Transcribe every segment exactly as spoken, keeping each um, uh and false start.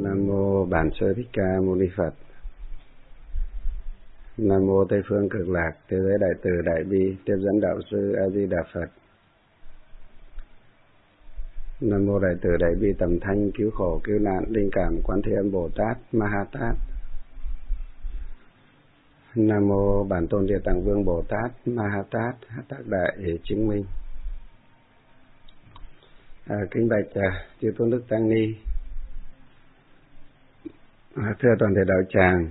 Nam mô Bản Sư Thích Ca Mâu Ni Phật. Nam mô Tây Phương Cực Lạc Thế Giới Đại Từ Đại Bi Tiếp Dẫn Đạo Sư A Di Đà Phật. Nam mô Đại Từ Đại Bi Tầm Thanh Cứu Khổ Cứu Nạn Linh Cảm Quán Thế Âm Bồ Tát Ma Ha Tát. Nam mô Bản Tôn Địa Tạng Vương Bồ Tát Ma Ha Tát Tác Đại để chứng minh. À, kính bạch à, chư tôn đức tăng ni, à, thưa toàn thể đạo tràng,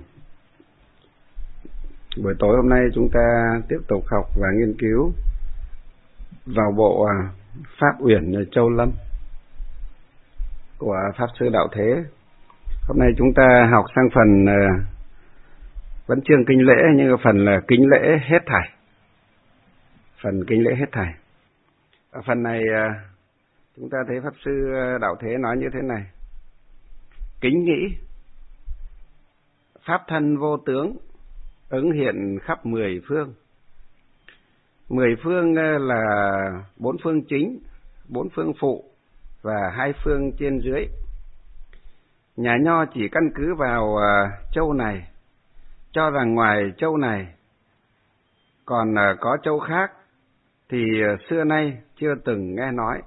buổi tối hôm nay chúng ta tiếp tục học và nghiên cứu vào bộ à, Pháp Uyển Châu Lâm của Pháp Sư Đạo Thế. Hôm nay chúng ta học sang phần à, vẫn chương kinh lễ, nhưng phần là kính lễ hết thảy. Phần kính lễ hết thảy. Ở phần này à, chúng ta thấy Pháp Sư Đạo Thế nói như thế này: kính nghĩ pháp thân vô tướng, ứng hiện khắp mười phương. Mười phương là bốn phương chính, bốn phương phụ và hai phương trên dưới. Nhà Nho chỉ căn cứ vào châu này, cho rằng ngoài châu này còn có châu khác thì xưa nay chưa từng nghe nói.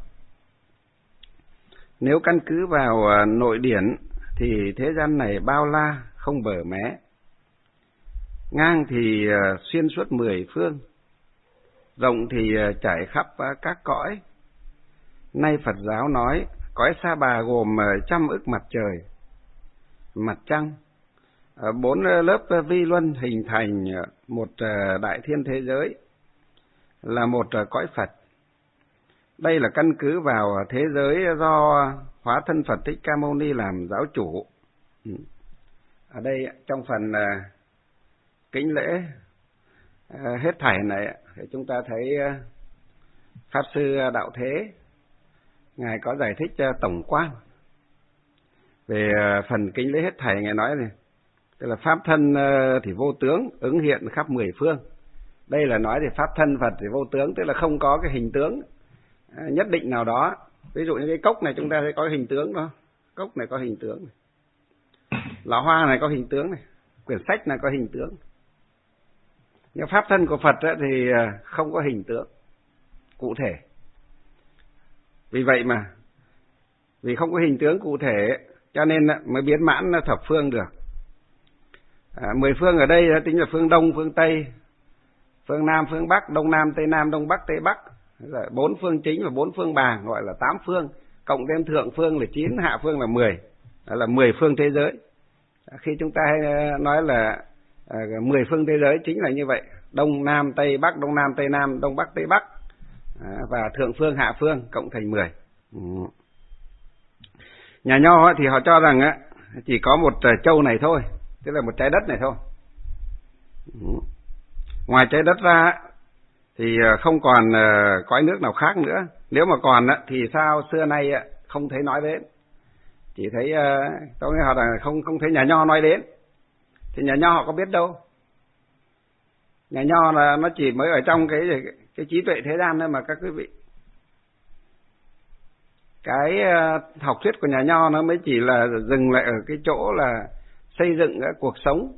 Nếu căn cứ vào nội điển thì thế gian này bao la không bờ mé, ngang thì xuyên suốt mười phương, rộng thì trải khắp các cõi. Nay Phật giáo nói cõi Sa Bà gồm trăm ức mặt trời, mặt trăng, bốn lớp vi luân hình thành một đại thiên thế giới, là một cõi Phật. Đây là căn cứ vào thế giới do hóa thân Phật Thích Ca Mâu Ni làm giáo chủ. Ở đây trong phần uh, kính lễ uh, hết thảy này thì chúng ta thấy uh, Pháp Sư Đạo Thế ngài có giải thích uh, tổng quan về uh, phần kính lễ hết thảy. Ngài nói này, tức là pháp thân uh, thì vô tướng, ứng hiện khắp mười phương. Đây là nói thì pháp thân Phật thì vô tướng, tức là không có cái hình tướng uh, nhất định nào đó. Ví dụ như cái cốc này chúng ta thấy có hình tướng đó, cốc này có hình tướng này, lọ hoa này có hình tướng này, quyển sách này có hình tướng. Nhưng pháp thân của Phật thì không có hình tướng cụ thể. Vì vậy mà, vì không có hình tướng cụ thể cho nên mới biến mãn thập phương được. À, mười phương ở đây tính là phương Đông, phương Tây, phương Nam, phương Bắc, Đông Nam, Tây Nam, Đông Bắc, Tây Bắc. Bốn phương chính và bốn phương bàng gọi là tám phương, cộng thêm thượng phương là chín, hạ phương là mười, đó là mười phương thế giới. Khi chúng ta nói là à, mười phương thế giới chính là như vậy: Đông Nam Tây Bắc, Đông Nam Tây Nam, Đông Bắc Tây Bắc, à, và thượng phương hạ phương cộng thành mười. Ừ. Nhà Nho thì họ cho rằng á, chỉ có một châu này thôi, tức là một trái đất này thôi. Ừ. Ngoài trái đất ra thì không còn cõi nước nào khác nữa. Nếu mà còn thì sao xưa nay không thấy nói đến, chỉ thấy tôi nghe họ là không không thấy nhà Nho nói đến. Thì nhà Nho họ có biết đâu. Nhà Nho là nó chỉ mới ở trong cái cái trí tuệ thế gian thôi mà các quý vị. Cái học thuyết của nhà Nho nó mới chỉ là dừng lại ở cái chỗ là xây dựng cái cuộc sống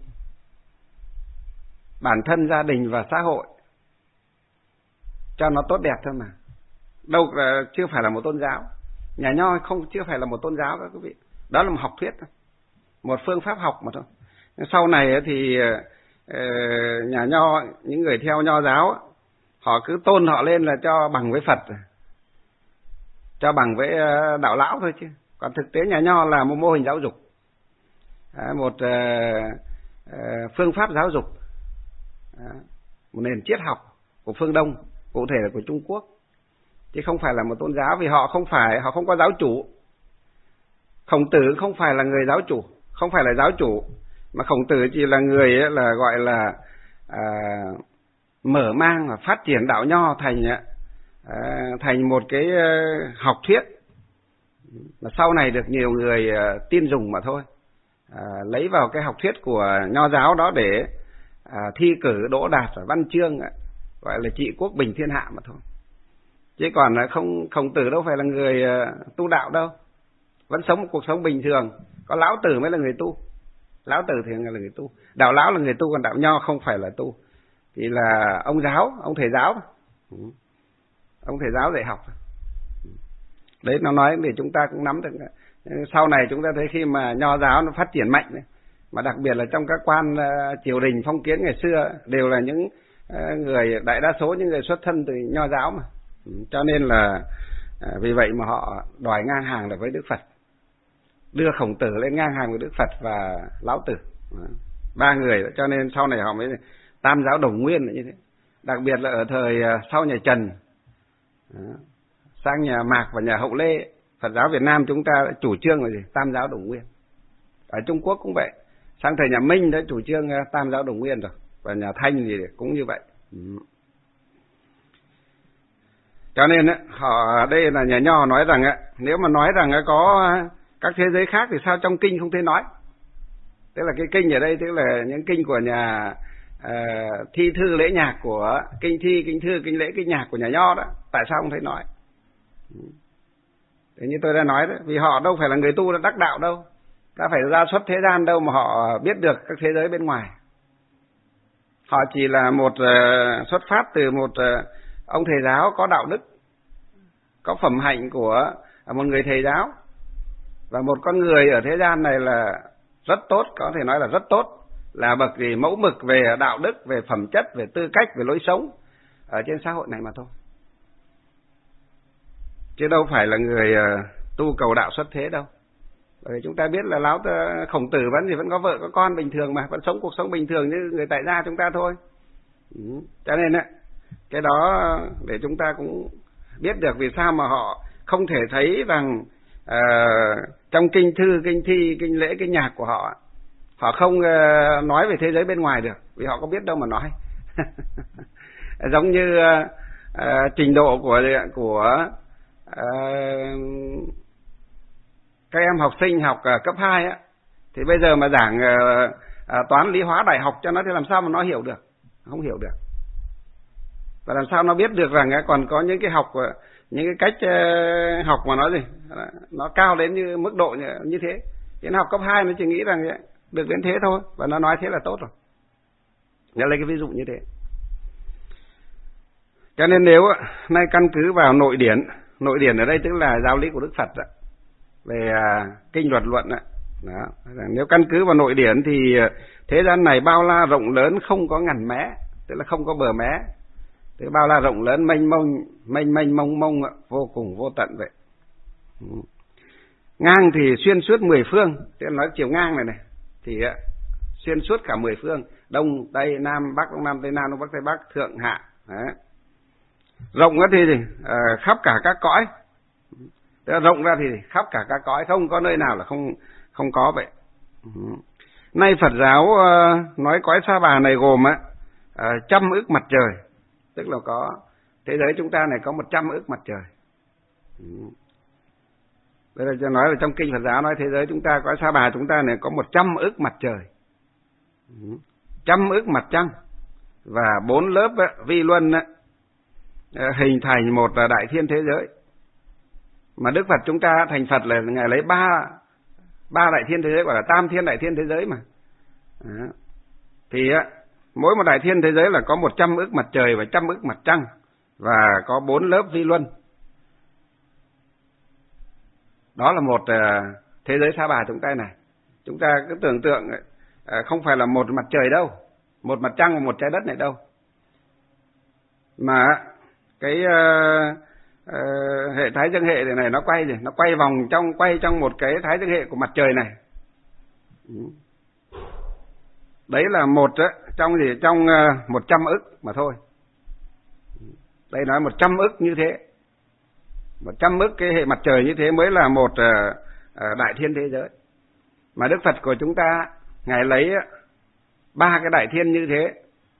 bản thân, gia đình và xã hội cho nó tốt đẹp thôi mà. Đâu là chưa phải là một tôn giáo. Nhà Nho không chưa phải là một tôn giáo các quý vị. Đó là một học thuyết thôi, một phương pháp học mà thôi. Sau này thì nhà Nho, những người theo Nho giáo, họ cứ tôn họ lên là cho bằng với Phật, cho bằng với đạo lão thôi chứ. Còn thực tế nhà Nho là một mô hình giáo dục, một phương pháp giáo dục, một nền triết học của phương Đông, cụ thể là của Trung Quốc, chứ không phải là một tôn giáo. Vì họ không phải, họ không có giáo chủ. Khổng Tử không phải là người giáo chủ, không phải là giáo chủ, mà Khổng Tử chỉ là người là gọi là à, mở mang và phát triển đạo Nho thành à, thành một cái học thuyết mà sau này được nhiều người à, tin dùng mà thôi. À, lấy vào cái học thuyết của Nho giáo đó để à, thi cử đỗ đạt ở văn chương, à, gọi là trị quốc bình thiên hạ mà thôi. Chứ còn không, Khổng Tử đâu phải là người uh, tu đạo đâu. vẫn sống một cuộc sống bình thường. Có lão tử mới là người tu. Lão tử thì là người tu. Đạo lão là người tu, còn đạo nho không phải là tu. Thì là ông giáo, ông thầy giáo. Ông thầy giáo dạy học. Đấy, nó nói để chúng ta cũng nắm được. Sau này chúng ta thấy khi mà nho giáo nó phát triển mạnh, mà đặc biệt là trong các quan uh, triều đình phong kiến ngày xưa đều là những uh, người, đại đa số những người xuất thân từ nho giáo mà. Cho nên là uh, vì vậy mà họ đòi ngang hàng được với Đức Phật, đưa Khổng Tử lên ngang hàng với Đức Phật và Lão Tử. Ba người, cho nên sau này họ mới tam giáo đồng nguyên là như thế. Đặc biệt là ở thời uh, sau nhà Trần, uh, sang nhà Mạc và nhà Hậu Lê, Phật giáo Việt Nam chúng ta đã chủ trương là gì? Tam giáo đồng nguyên. Ở Trung Quốc cũng vậy. Sang thời nhà Minh đã chủ trương tam giáo đồng nguyên rồi. Và nhà Thanh thì cũng như vậy. Ừ. Cho nên họ đây là nhà nho nói rằng nếu mà nói rằng có các thế giới khác thì sao trong kinh không thể nói? Tức là cái kinh ở đây tức là những kinh của nhà uh, thi thư lễ nhạc, của kinh thi, kinh thư, kinh lễ, kinh nhạc của nhà nho đó. Tại sao không thấy nói? Thế như tôi đã nói đấy, vì họ đâu phải là người tu đã đắc đạo đâu, đã phải ra xuất thế gian đâu mà họ biết được các thế giới bên ngoài. Họ chỉ là một uh, xuất phát từ một uh, ông thầy giáo có đạo đức, có phẩm hạnh của một người thầy giáo, và một con người ở thế gian này là rất tốt, có thể nói là rất tốt, là bậc gì mẫu mực về đạo đức, về phẩm chất, về tư cách, về lối sống ở trên xã hội này mà thôi, chứ đâu phải là người uh, tu cầu đạo xuất thế đâu. Bởi vì chúng ta biết là Lão Khổng Tử vẫn thì vẫn có vợ có con bình thường mà, vẫn sống cuộc sống bình thường như người tại gia chúng ta thôi. Ừ. Cho nên á, cái đó để chúng ta cũng biết được vì sao mà họ không thể thấy rằng uh, trong kinh thư, kinh thi, kinh lễ, kinh nhạc của họ, họ không uh, nói về thế giới bên ngoài được, vì họ có biết đâu mà nói. Giống như uh, uh, trình độ của của uh, các em học sinh học uh, cấp hai á, thì bây giờ mà giảng uh, uh, toán lý hóa đại học cho nó thì làm sao mà nó hiểu được, không hiểu được. Và làm sao nó biết được rằng uh, còn có những cái học uh, những cái cách uh, học mà nó gì nó cao đến như mức độ như, như thế. Thì nó học cấp hai nó chỉ nghĩ rằng uh, được đến thế thôi, và nó nói thế là tốt rồi. Nhớ lấy cái ví dụ như thế. Cho nên nếu uh, nay căn cứ vào nội điển, nội điển ở đây tức là giáo lý của Đức Phật đó, về uh, kinh luật luận đó. Đó. Nếu căn cứ vào nội điển thì uh, thế gian này bao la rộng lớn, không có ngần mé, tức là không có bờ mé. Thế bao la rộng lớn, mênh mông, mênh mênh mông mông, vô cùng vô tận vậy. Ngang thì xuyên suốt mười phương, tức là nói chiều ngang này này, thì uh, xuyên suốt cả mười phương, đông tây nam bắc, đông nam tây nam, đông bắc tây bắc, thượng hạ. Đấy. Rộng thì gì? À, khắp cả các cõi. Rộng ra thì khắp cả các cõi, không có nơi nào là không không có vậy. Nay Phật giáo uh, nói cõi Sa Bà này gồm á uh, trăm ức mặt trời, tức là có thế giới chúng ta này có một trăm ức mặt trời. Đây là cho nói là trong kinh Phật giáo nói thế giới chúng ta, cõi Sa Bà chúng ta này có một trăm ức mặt trời, trăm ức mặt trăng, và bốn lớp uh, vi luân uh, hình thành một uh, đại thiên thế giới. Mà Đức Phật chúng ta thành Phật là Ngài lấy ba ba đại thiên thế giới, gọi là tam thiên đại thiên thế giới mà. Đó. Thì á, mỗi một đại thiên thế giới là có một trăm ức mặt trời và trăm ức mặt trăng, và có bốn lớp vi luân. Đó là một uh, thế giới Sa Bà chúng ta này. Chúng ta cứ tưởng tượng uh, không phải là một mặt trời đâu, một mặt trăng và một trái đất này đâu, mà cái uh, uh, hệ thái dương hệ này nó quay gì, nó quay vòng trong quay trong một cái thái dương hệ của mặt trời này. Đấy là một trong gì trong uh, một trăm ức mà thôi. Đây nói một trăm ức như thế, một trăm ức cái hệ mặt trời như thế mới là một uh, uh, đại thiên thế giới. Mà Đức Phật của chúng ta Ngài lấy ba cái đại thiên như thế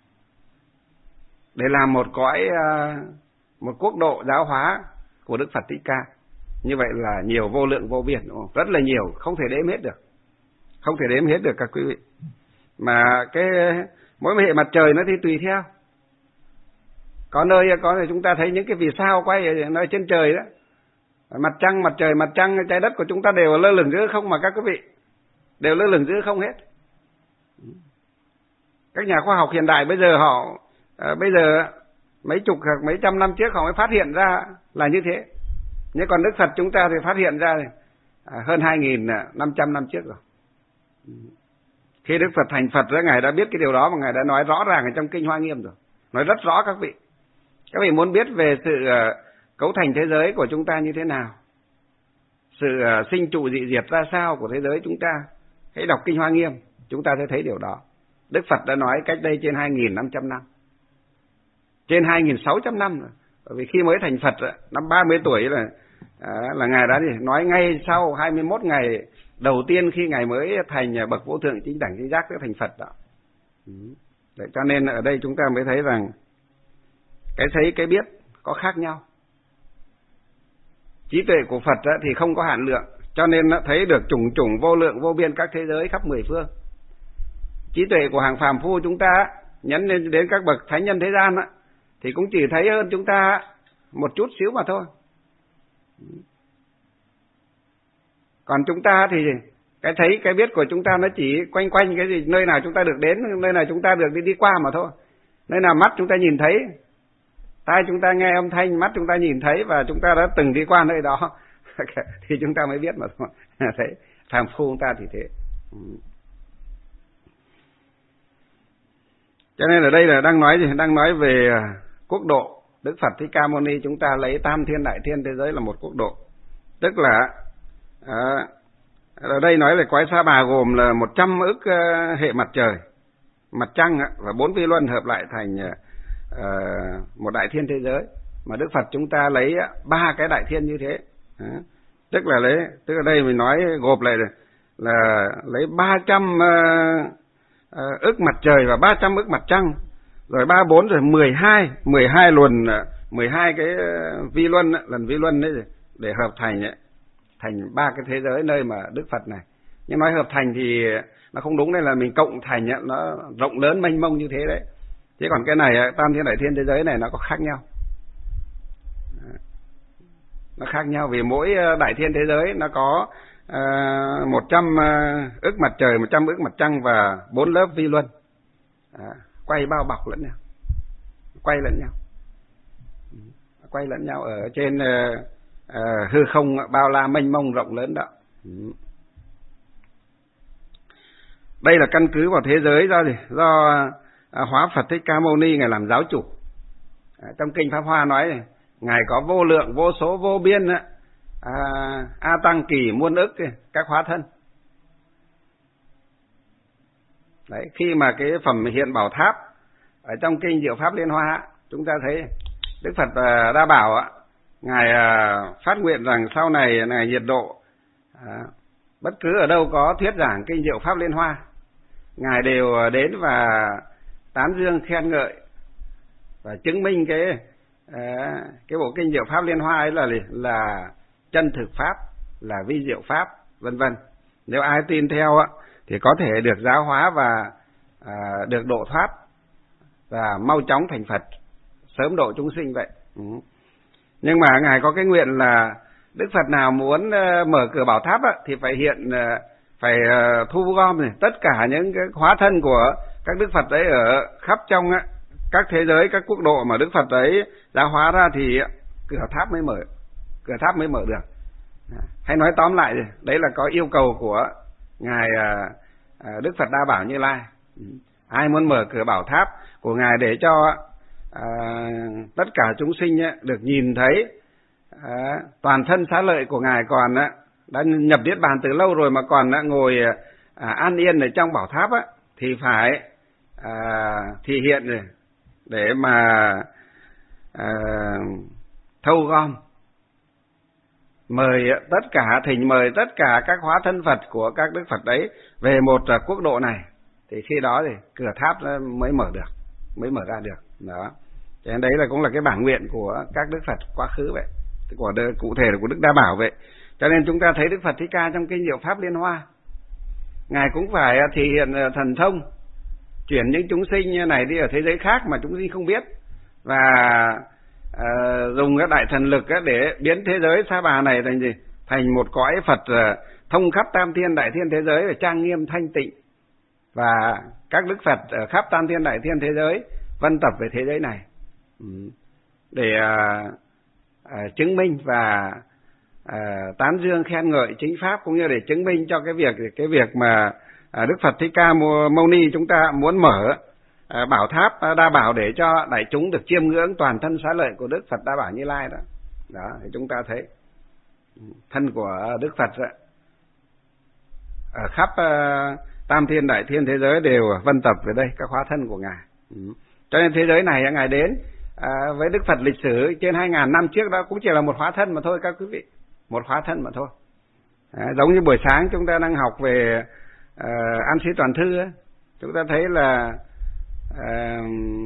để làm một cõi uh, một quốc độ giáo hóa của Đức Phật Thích Ca. Như vậy là nhiều, vô lượng vô biên, đúng không? Rất là nhiều, không thể đếm hết được, không thể đếm hết được các quý vị. Mà cái mỗi hệ mặt trời nó thì tùy theo, có nơi có thể chúng ta thấy những cái vì sao quay ở nơi trên trời đó, Mặt trăng, mặt trời, mặt trăng, trái đất của chúng ta đều lơ lửng giữa không mà các quý vị, đều lơ lửng giữa không hết. Các nhà khoa học hiện đại bây giờ họ à, bây giờ mấy chục hoặc mấy trăm năm trước họ mới phát hiện ra là như thế. Nhưng còn Đức Phật chúng ta thì phát hiện ra à, hơn hai nghìn năm trăm năm trước rồi. Khi Đức Phật thành Phật đó, Ngài đã biết cái điều đó và Ngài đã nói rõ ràng ở trong Kinh Hoa Nghiêm rồi. Nói rất rõ các vị. Các vị muốn biết về sự uh, cấu thành thế giới của chúng ta như thế nào, sự uh, sinh trụ dị diệt ra sao của thế giới chúng ta, hãy đọc Kinh Hoa Nghiêm, chúng ta sẽ thấy điều đó. Đức Phật đã nói cách đây trên hai nghìn năm trăm năm. Trên hai nghìn sáu trăm năm rồi. Bởi vì khi mới thành Phật, năm ba mươi tuổi là à, là Ngài đã nói ngay sau hai mươi mốt ngày đầu tiên khi Ngài mới thành bậc vô thượng chính đẳng chính giác sẽ thành Phật đó. Đấy, cho nên ở đây chúng ta mới thấy rằng cái thấy cái biết có khác nhau. Trí tuệ của Phật thì không có hạn lượng, cho nên nó thấy được chủng chủng vô lượng vô biên các thế giới khắp mười phương. Trí tuệ của hàng phàm phu chúng ta nhấn lên đến các bậc thánh nhân thế gian thì cũng chỉ thấy hơn chúng ta một chút xíu mà thôi. Còn chúng ta thì cái thấy cái biết của chúng ta nó chỉ quanh quanh cái gì, nơi nào chúng ta được đến, nơi nào chúng ta được đi đi qua mà thôi. Nơi nào mắt chúng ta nhìn thấy, tai chúng ta nghe âm thanh, mắt chúng ta nhìn thấy và chúng ta đã từng đi qua nơi đó thì chúng ta mới biết mà thôi. Thế phàm phu chúng ta thì thế. Cho nên ở đây là đang nói gì? Đang nói về quốc độ. Đức Phật Thích Ca Mâu Ni chúng ta lấy tam thiên đại thiên thế giới là một quốc độ. Tức là à, ở đây nói về cõi Sa Bà gồm là một trăm ức uh, hệ mặt trời, mặt trăng uh, và bốn vi luân hợp lại thành uh, một đại thiên thế giới. Mà Đức Phật chúng ta lấy ba uh, cái đại thiên như thế. Uh, tức là lấy, tức ở đây mình nói gộp lại là, là lấy ba trăm uh, uh, ức mặt trời và ba trăm ức mặt trăng, rồi ba bốn rồi mười hai, mười hai luân, mười hai cái vi luân, lần vi luân đấy để hợp thành ấy, thành ba cái thế giới nơi mà Đức Phật này. Nhưng nói hợp thành thì nó không đúng, đây là mình cộng thành ấy, nó rộng lớn mênh mông như thế đấy. Chứ còn cái này tam thiên đại thiên thế giới này nó có khác nhau. Nó khác nhau vì mỗi đại thiên thế giới nó có uh, một trăm ức mặt trời, một trăm ức mặt trăng và bốn lớp vi luân. À, quay bao bọc lẫn nhau, quay lẫn nhau, quay lẫn nhau ở trên uh, uh, hư không bao la mênh mông rộng lớn đó. Đây là căn cứ vào thế giới do gì? Do uh, Hóa Phật Thích Ca Mâu Ni Ngài làm giáo chủ. À, trong Kinh Pháp Hoa nói này, Ngài có vô lượng, vô số, vô biên á, à, A Tăng Kỳ muôn ức các hóa thân. Đấy, khi mà cái phẩm hiện Bảo Tháp ở trong Kinh Diệu Pháp Liên Hoa chúng ta thấy Đức Phật Đa Bảo á, Ngài phát nguyện rằng sau này Ngài nhiệt độ à, bất cứ ở đâu có thuyết giảng Kinh Diệu Pháp Liên Hoa, Ngài đều đến và tán dương khen ngợi và chứng minh cái à, cái bộ Kinh Diệu Pháp Liên Hoa ấy là là chân thực pháp, là vi diệu pháp, vân vân. Nếu ai tin theo á thì có thể được giáo hóa và à, được độ thoát và mau chóng thành Phật, sớm độ chúng sinh vậy. Ừ. Nhưng mà Ngài có cái nguyện là Đức Phật nào muốn uh, mở cửa bảo tháp á, thì phải hiện uh, phải uh, thu gom này, tất cả những cái hóa thân của các Đức Phật ấy ở khắp trong á, các thế giới, các quốc độ mà Đức Phật ấy giáo hóa ra thì cửa tháp mới mở, cửa tháp mới mở được. Hay nói tóm lại, đấy là có yêu cầu của Ngài uh, Đức Phật Đa Bảo Như Lai. Ai muốn mở cửa bảo tháp của Ngài để cho à, tất cả chúng sinh á, được nhìn thấy à, toàn thân xá lợi của Ngài còn á, đã nhập Niết Bàn từ lâu rồi mà còn á, ngồi à, an yên ở trong bảo tháp á, thì phải à, thị hiện để, để mà à, thâu gom, mời tất cả, thỉnh mời tất cả các hóa thân Phật của các Đức Phật đấy về một quốc độ này. Thì khi đó thì cửa tháp mới mở được, mới mở ra được. Đó. Cho nên đấy là cũng là cái bản nguyện của các Đức Phật quá khứ vậy, của cụ thể là của Đức Đa Bảo vậy. Cho nên chúng ta thấy Đức Phật Thích Ca trong Kinh Diệu Pháp Liên Hoa, Ngài cũng phải thể hiện thần thông, chuyển những chúng sinh này đi ở thế giới khác mà chúng sinh không biết, và uh, dùng cái đại thần lực để biến thế giới Sa Bà này thành gì? Thành một cõi Phật uh, thông khắp tam thiên đại thiên thế giới, và trang nghiêm thanh tịnh, và các đức Phật ở khắp tam thiên đại thiên thế giới vân tập về thế giới này để uh, uh, chứng minh và uh, tán dương khen ngợi chính pháp, cũng như để chứng minh cho cái việc cái việc mà uh, Đức Phật Thích Ca Mâu Ni chúng ta muốn mở uh, bảo tháp uh, Đa Bảo để cho đại chúng được chiêm ngưỡng toàn thân xá lợi của Đức Phật Đa Bảo Như Lai đó. Đó thì chúng ta thấy thân của Đức Phật đó, ở khắp uh, tam thiên đại thiên thế giới đều vân tập về đây các hóa thân của ngài. Ừ. Cho nên thế giới này ngài đến à, với Đức Phật lịch sử trên hai ngàn năm trước đó cũng chỉ là một hóa thân mà thôi các quý vị, một hóa thân mà thôi. À, giống như buổi sáng chúng ta đang học về à, An Sĩ Toàn Thư ấy, chúng ta thấy là à,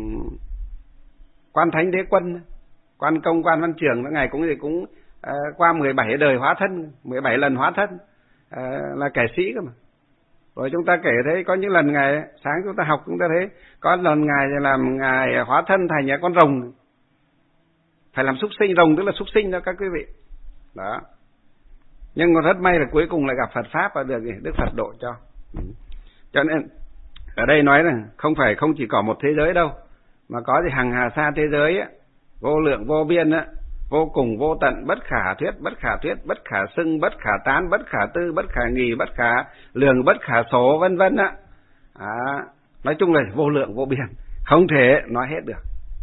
Quan Thánh Đế Quân, Quan Công, Quan Văn Trường đó, ngài cũng thì cũng à, qua mười bảy đời hóa thân, mười bảy lần hóa thân, à, là kẻ sĩ cơ mà. Rồi chúng ta kể thấy có những lần ngài, sáng chúng ta học chúng ta thấy có lần ngài làm ngài hóa thân thành con rồng, phải làm súc sinh, rồng tức là súc sinh đó các quý vị. Đó. Nhưng mà rất may là cuối cùng lại gặp Phật pháp và được Đức Phật độ cho. Cho nên ở đây nói là không phải không chỉ có một thế giới đâu, mà có thì hằng hà sa thế giới ấy, vô lượng vô biên ấy, vô cùng vô tận, bất khả thuyết, bất khả thuyết, bất khả xưng, bất khả tán, bất khả tư, bất khả nghì, bất khả lường, bất khả số, vân vân á. À, nói chung là vô lượng vô biên, không thể nói hết được.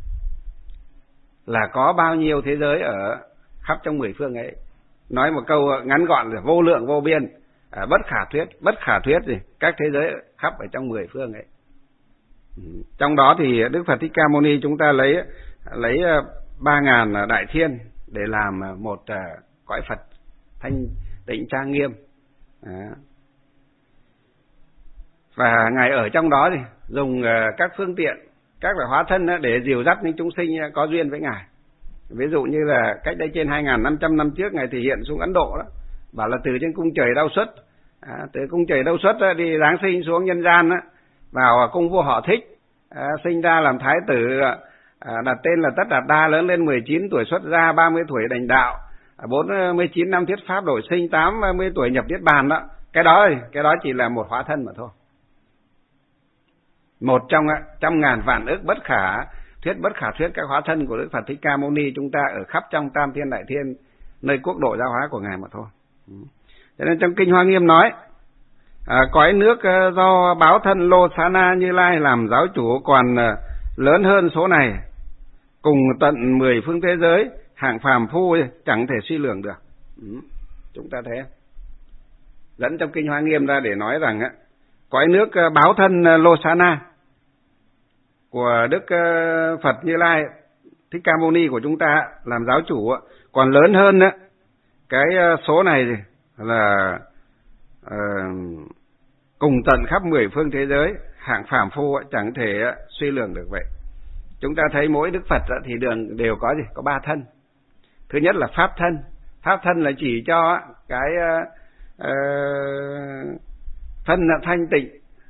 Là có bao nhiêu thế giới ở khắp trong mười phương ấy. Nói một câu ngắn gọn là vô lượng vô biên, à, bất khả thuyết, bất khả thuyết gì, các thế giới khắp ở trong mười phương ấy. Trong đó thì Đức Phật Thích Ca Mâu Ni chúng ta lấy lấy ba ngàn đại thiên để làm một uh, cõi Phật thanh tịnh trang nghiêm. À. Và ngài ở trong đó thì dùng uh, các phương tiện, các loại hóa thân uh, để dìu dắt những chúng sinh uh, có duyên với ngài. Ví dụ như là cách đây trên hai nghìn năm trăm năm trước ngài thể hiện xuống Ấn Độ đó, bảo là từ trên cung trời Đao Xuất, à, từ cung trời Đao Xuất uh, đi giáng sinh xuống nhân gian uh, vào cung vua Họ Thích, uh, sinh ra làm thái tử. Uh, À, đặt tên là Tất Đạt Đa, lớn lên mười chín tuổi xuất gia, ba mươi tuổi đảnh đạo, bốn mươi chín năm thuyết pháp đổi sinh, tám mươi tuổi nhập niết bàn đó. Cái đó cái đó chỉ là một hóa thân mà thôi. Một trong trăm ngàn vạn ức bất khả thuyết, bất khả thuyết các hóa thân của Đức Phật Thích Ca Mâu Ni chúng ta ở khắp trong tam thiên đại thiên nơi quốc độ giáo hóa của ngài mà thôi. Cho nên trong Kinh Hoa Nghiêm nói, à, cõi nước do báo thân Lô Xá Na Như Lai làm giáo chủ còn lớn hơn số này, cùng tận mười phương thế giới, hạng phàm phu chẳng thể suy lường được. Ừ, chúng ta thấy dẫn trong Kinh Hoa Nghiêm ra để nói rằng á, cõi nước báo thân Lô Xá Na của Đức Phật Như Lai Thích Ca Mâu Ni của chúng ta làm giáo chủ còn lớn hơn á, cái số này là uh, cùng tận khắp mười phương thế giới, hạng phàm phu chẳng thể suy lường được vậy. Chúng ta thấy mỗi Đức Phật thì đường đều có gì? Có ba thân. Thứ nhất là pháp thân. Pháp thân là chỉ cho cái uh, thân thanh tịnh,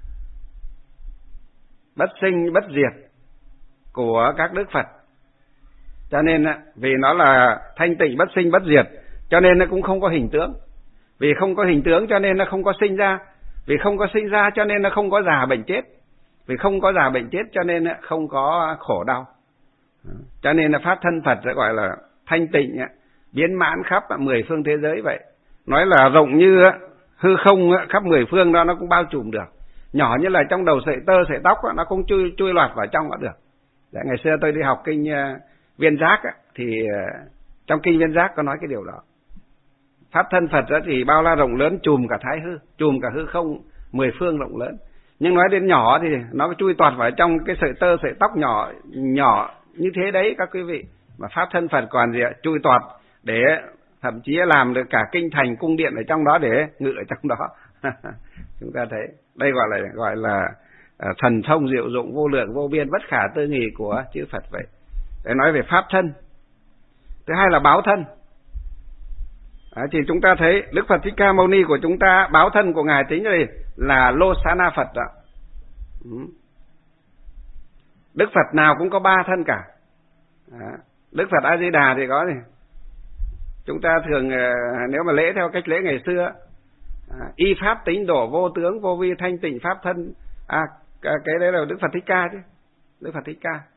bất sinh bất diệt của các Đức Phật. Cho nên vì nó là thanh tịnh bất sinh bất diệt, cho nên nó cũng không có hình tướng. Vì không có hình tướng cho nên nó không có sinh ra. Vì không có sinh ra cho nên nó không có già bệnh chết. Vì không có già bệnh chết cho nên không có khổ đau. Cho nên là pháp thân Phật sẽ gọi là thanh tịnh, biến mãn khắp mười phương thế giới vậy. Nói là rộng như hư không khắp mười phương đó nó cũng bao trùm được. Nhỏ như là trong đầu sợi tơ sợi tóc nó cũng chui chui loạt vào trong đó được. Để ngày xưa tôi đi học kinh Viên Giác thì trong kinh Viên Giác có nói cái điều đó. Pháp thân Phật thì bao la rộng lớn, trùm cả thái hư, trùm cả hư không mười phương rộng lớn. Nhưng nói đến nhỏ thì nó chui toạt vào trong cái sợi tơ sợi tóc nhỏ nhỏ như thế đấy các quý vị. Mà pháp thân Phật còn gì ạ? Chui toạt để thậm chí làm được cả kinh thành cung điện ở trong đó để ngự ở trong đó. Chúng ta thấy đây gọi là gọi là thần thông diệu dụng vô lượng vô biên bất khả tư nghì của chư Phật vậy. Để nói về pháp thân. Thứ hai là báo thân. À, thì chúng ta thấy Đức Phật Thích Ca Mâu Ni của chúng ta, báo thân của ngài tính là, là Lô Xá Na Phật đó. Đức Phật nào cũng có ba thân cả. À, Đức Phật A Di Đà thì có gì? Chúng ta thường nếu mà lễ theo cách lễ ngày xưa, à, y pháp tính độ vô tướng vô vi thanh tịnh pháp thân, à cái đấy là Đức Phật Thích Ca chứ, Đức Phật Thích Ca.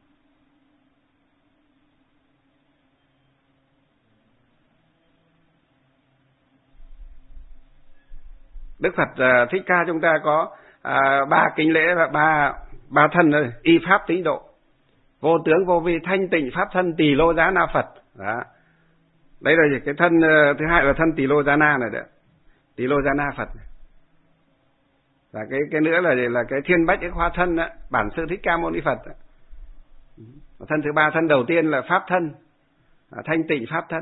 Đức Phật uh, Thích Ca chúng ta có uh, ba kính lễ và ba ba thân rồi: y pháp tĩnh độ, vô tướng vô vi thanh tịnh pháp thân, tỳ lô giá na Phật. Đó. Đấy là cái thân uh, thứ hai là thân tỳ lô giá na này đấy, tỳ lô giá na Phật. Và cái cái nữa là là cái thiên bách ức hóa thân đó, bản sư Thích Ca Mâu Ni Phật. Thân thứ ba, thân đầu tiên là pháp thân, thanh tịnh pháp thân.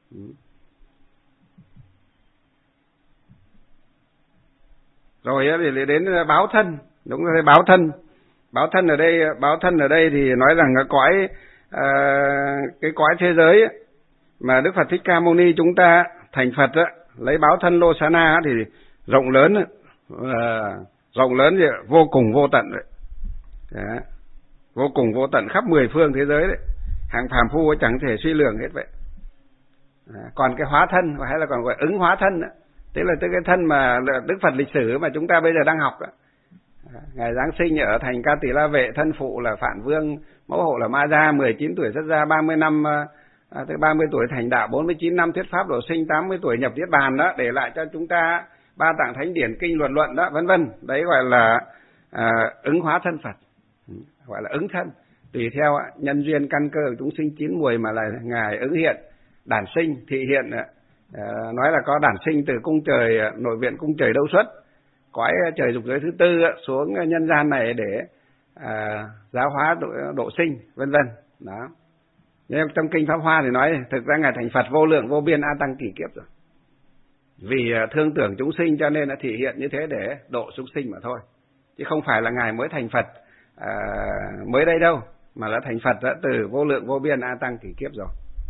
Rồi thì đến báo thân, đúng rồi, báo thân. Báo thân ở đây, báo thân ở đây thì nói rằng cái cõi à, cái cõi thế giới mà Đức Phật Thích Ca Mâu Ni chúng ta thành Phật á, lấy báo thân Lô Xá Na thì rộng lớn, à, rộng lớn thì vô cùng vô tận đấy. Đó. Vô cùng vô tận khắp mười phương thế giới đấy. Hàng phàm phu chẳng thể suy lường hết vậy. À, còn cái hóa thân hay là còn gọi ứng hóa thân đó, thế là cái thân mà Đức Phật lịch sử mà chúng ta bây giờ đang học đó. À, ngày Giáng sinh ở thành Ca Tỳ La Vệ, thân phụ là Phạn Vương, mẫu hộ là Ma Gia, mười chín tuổi xuất gia, ba mươi năm à, tới ba mươi tuổi thành đạo, bốn mươi chín năm thuyết pháp độ sinh, tám mươi tuổi nhập niết bàn đó, để lại cho chúng ta ba tạng thánh điển, kinh luận luận đó, vân vân. Đấy gọi là à, ứng hóa thân Phật, gọi là ứng thân. Tùy theo nhân duyên căn cơ của chúng sinh chín mùi mà là ngài ứng hiện, đản sinh, thị hiện. À, nói là có đản sinh từ cung trời, nội viện cung trời Đâu Xuất, cõi trời dục giới thứ tư xuống nhân gian này để à, giáo hóa độ, độ sinh, vân vân. Đó. Nhưng trong kinh Pháp Hoa thì nói thực ra ngài thành Phật vô lượng vô biên a tăng kỷ kiếp rồi. Vì thương tưởng chúng sinh cho nên là thị hiện như thế để độ chúng sinh mà thôi, chứ không phải là ngài mới thành Phật à, mới đây đâu, mà là thành Phật đã từ vô lượng vô biên a tăng kỷ kiếp rồi.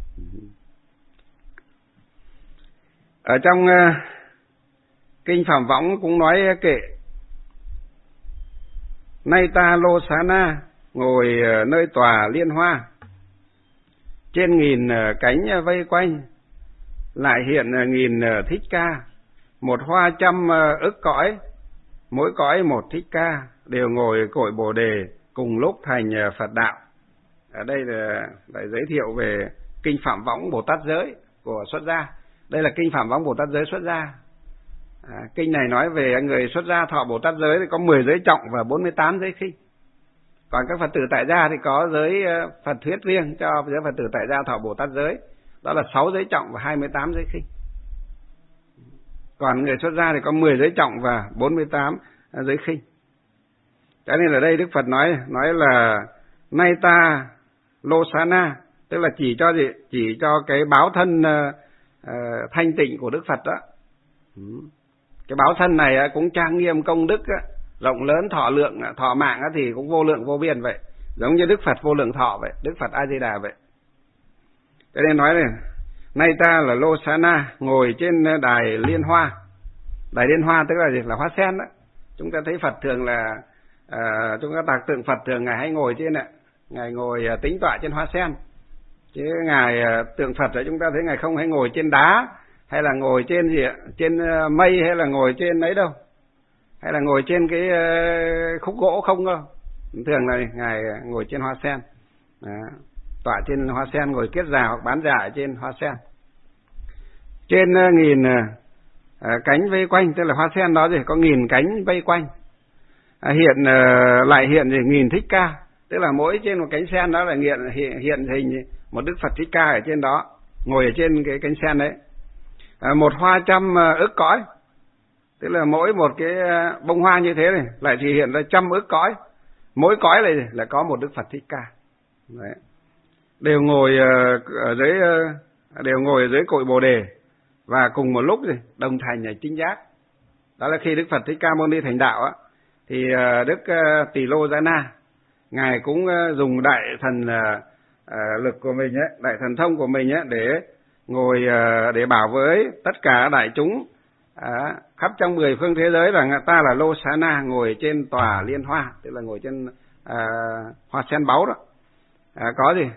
Ở trong uh, kinh Phạm Võng cũng nói kệ: nay ta Lô Xá Na ngồi uh, nơi tòa liên hoa, trên nghìn uh, cánh vây quanh, lại hiện uh, nghìn uh, thích ca, một hoa trăm uh, ức cõi, mỗi cõi một thích ca, đều ngồi cội Bồ Đề, cùng lúc thành uh, Phật đạo. Ở đây là lại giới thiệu về kinh Phạm Võng Bồ Tát giới của xuất gia. Đây là kinh Phạm Võng Bồ Tát giới xuất gia. À, kinh này nói về người xuất gia thọ Bồ Tát giới thì có mười giới trọng và bốn mươi tám giới khinh. Còn các Phật tử tại gia thì có giới Phật thuyết riêng cho giới Phật tử tại gia thọ Bồ Tát giới, đó là sáu giới trọng và hai mươi tám giới khinh. Còn người xuất gia thì có mười giới trọng và bốn mươi tám giới khinh. Cho nên ở đây Đức Phật nói nói là nay ta Lô Xá Na, tức là chỉ cho gì? Chỉ cho cái báo thân uh, uh, thanh tịnh của Đức Phật đó. Ừ. Cái báo thân này uh, cũng trang nghiêm công đức, uh, rộng lớn thọ lượng, uh, thọ mạng uh, thì cũng vô lượng vô biên vậy, giống như Đức Phật vô lượng thọ vậy, Đức Phật A Di Đà vậy. Cho nên nói này, nay ta là Lô Xá Na ngồi trên đài liên hoa. Đài liên hoa tức là gì? Là hoa sen đó. Chúng ta thấy Phật thường là uh, chúng ta tạc tượng Phật thường ngài hay ngồi trên ạ. Ngài ngồi uh, tính tọa trên hoa sen. Chứ ngài uh, tượng Phật đấy chúng ta thấy ngài không hay ngồi trên đá, hay là ngồi trên gì ạ? Trên uh, mây, hay là ngồi trên ấy đâu, hay là ngồi trên cái uh, khúc gỗ không đâu. Thường là ngài ngồi trên hoa sen. Đó. Tọa trên hoa sen, ngồi kiết già hoặc bán già trên hoa sen. Trên uh, nghìn uh, cánh vây quanh, tức là hoa sen đó gì có nghìn cánh vây quanh. À, hiện uh, lại hiện gì nghìn thích ca, tức là mỗi trên một cánh sen đó là hiện hiện, hiện hình một Đức Phật Thích Ca ở trên đó, ngồi ở trên cái cánh sen đấy. À, một hoa trăm uh, ức cõi, tức là mỗi một cái uh, bông hoa như thế này lại thì hiện ra trăm ức cõi, mỗi cõi này là có một Đức Phật Thích Ca. Đấy. Đều ngồi uh, ở dưới uh, đều ngồi ở dưới cội Bồ Đề và cùng một lúc gì đồng thành ở chính giác. Đó là khi Đức Phật Thích Ca Mâu Ni thành đạo á, thì uh, Đức uh, Tỳ Lô Giá Na ngài cũng uh, dùng đại thần uh, uh, lực của mình ấy, đại thần thông của mình ấy, để ngồi uh, để bảo với tất cả đại chúng uh, khắp trong mười phương thế giới rằng ta là Lô Xá Na ngồi trên tòa liên hoa, tức là ngồi trên uh, hoa sen báu đó. À, có gì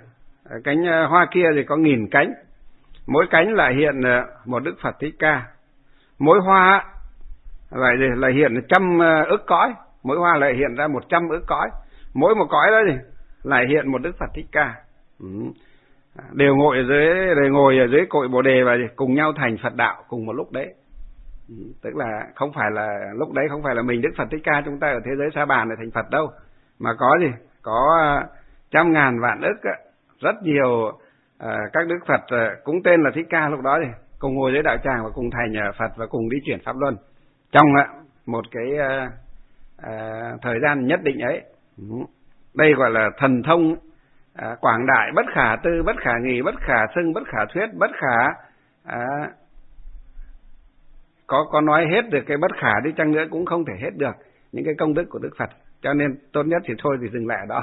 Cánh hoa kia thì có nghìn cánh, mỗi cánh lại hiện một Đức Phật Thích Ca. Mỗi hoa lại lại hiện trăm ức cõi, mỗi hoa lại hiện ra một trăm ức cõi, mỗi một cõi đó thì lại hiện một Đức Phật Thích Ca. Ừ. Đều ngồi ở dưới, đều ngồi ở dưới cội Bồ đề và cùng nhau thành Phật đạo cùng một lúc đấy. Ừ. Tức là không phải là lúc đấy không phải là mình Đức Phật Thích Ca chúng ta ở thế giới Sa Bàn để thành Phật đâu, mà có gì có trăm ngàn vạn ức rất nhiều à, các Đức Phật à, cũng tên là Thích Ca lúc đó thì cùng ngồi dưới đạo tràng và cùng thành Phật và cùng đi chuyển pháp luân trong à, một cái à, à, thời gian nhất định ấy. Ừ. Đây gọi là thần thông à, quảng đại, bất khả tư, bất khả nghị, bất khả xưng, bất khả thuyết, bất khả à, có có nói hết được cái bất khả đi chăng nữa cũng không thể hết được những cái công đức của Đức Phật. Cho nên tốt nhất thì thôi thì dừng lại ở đó.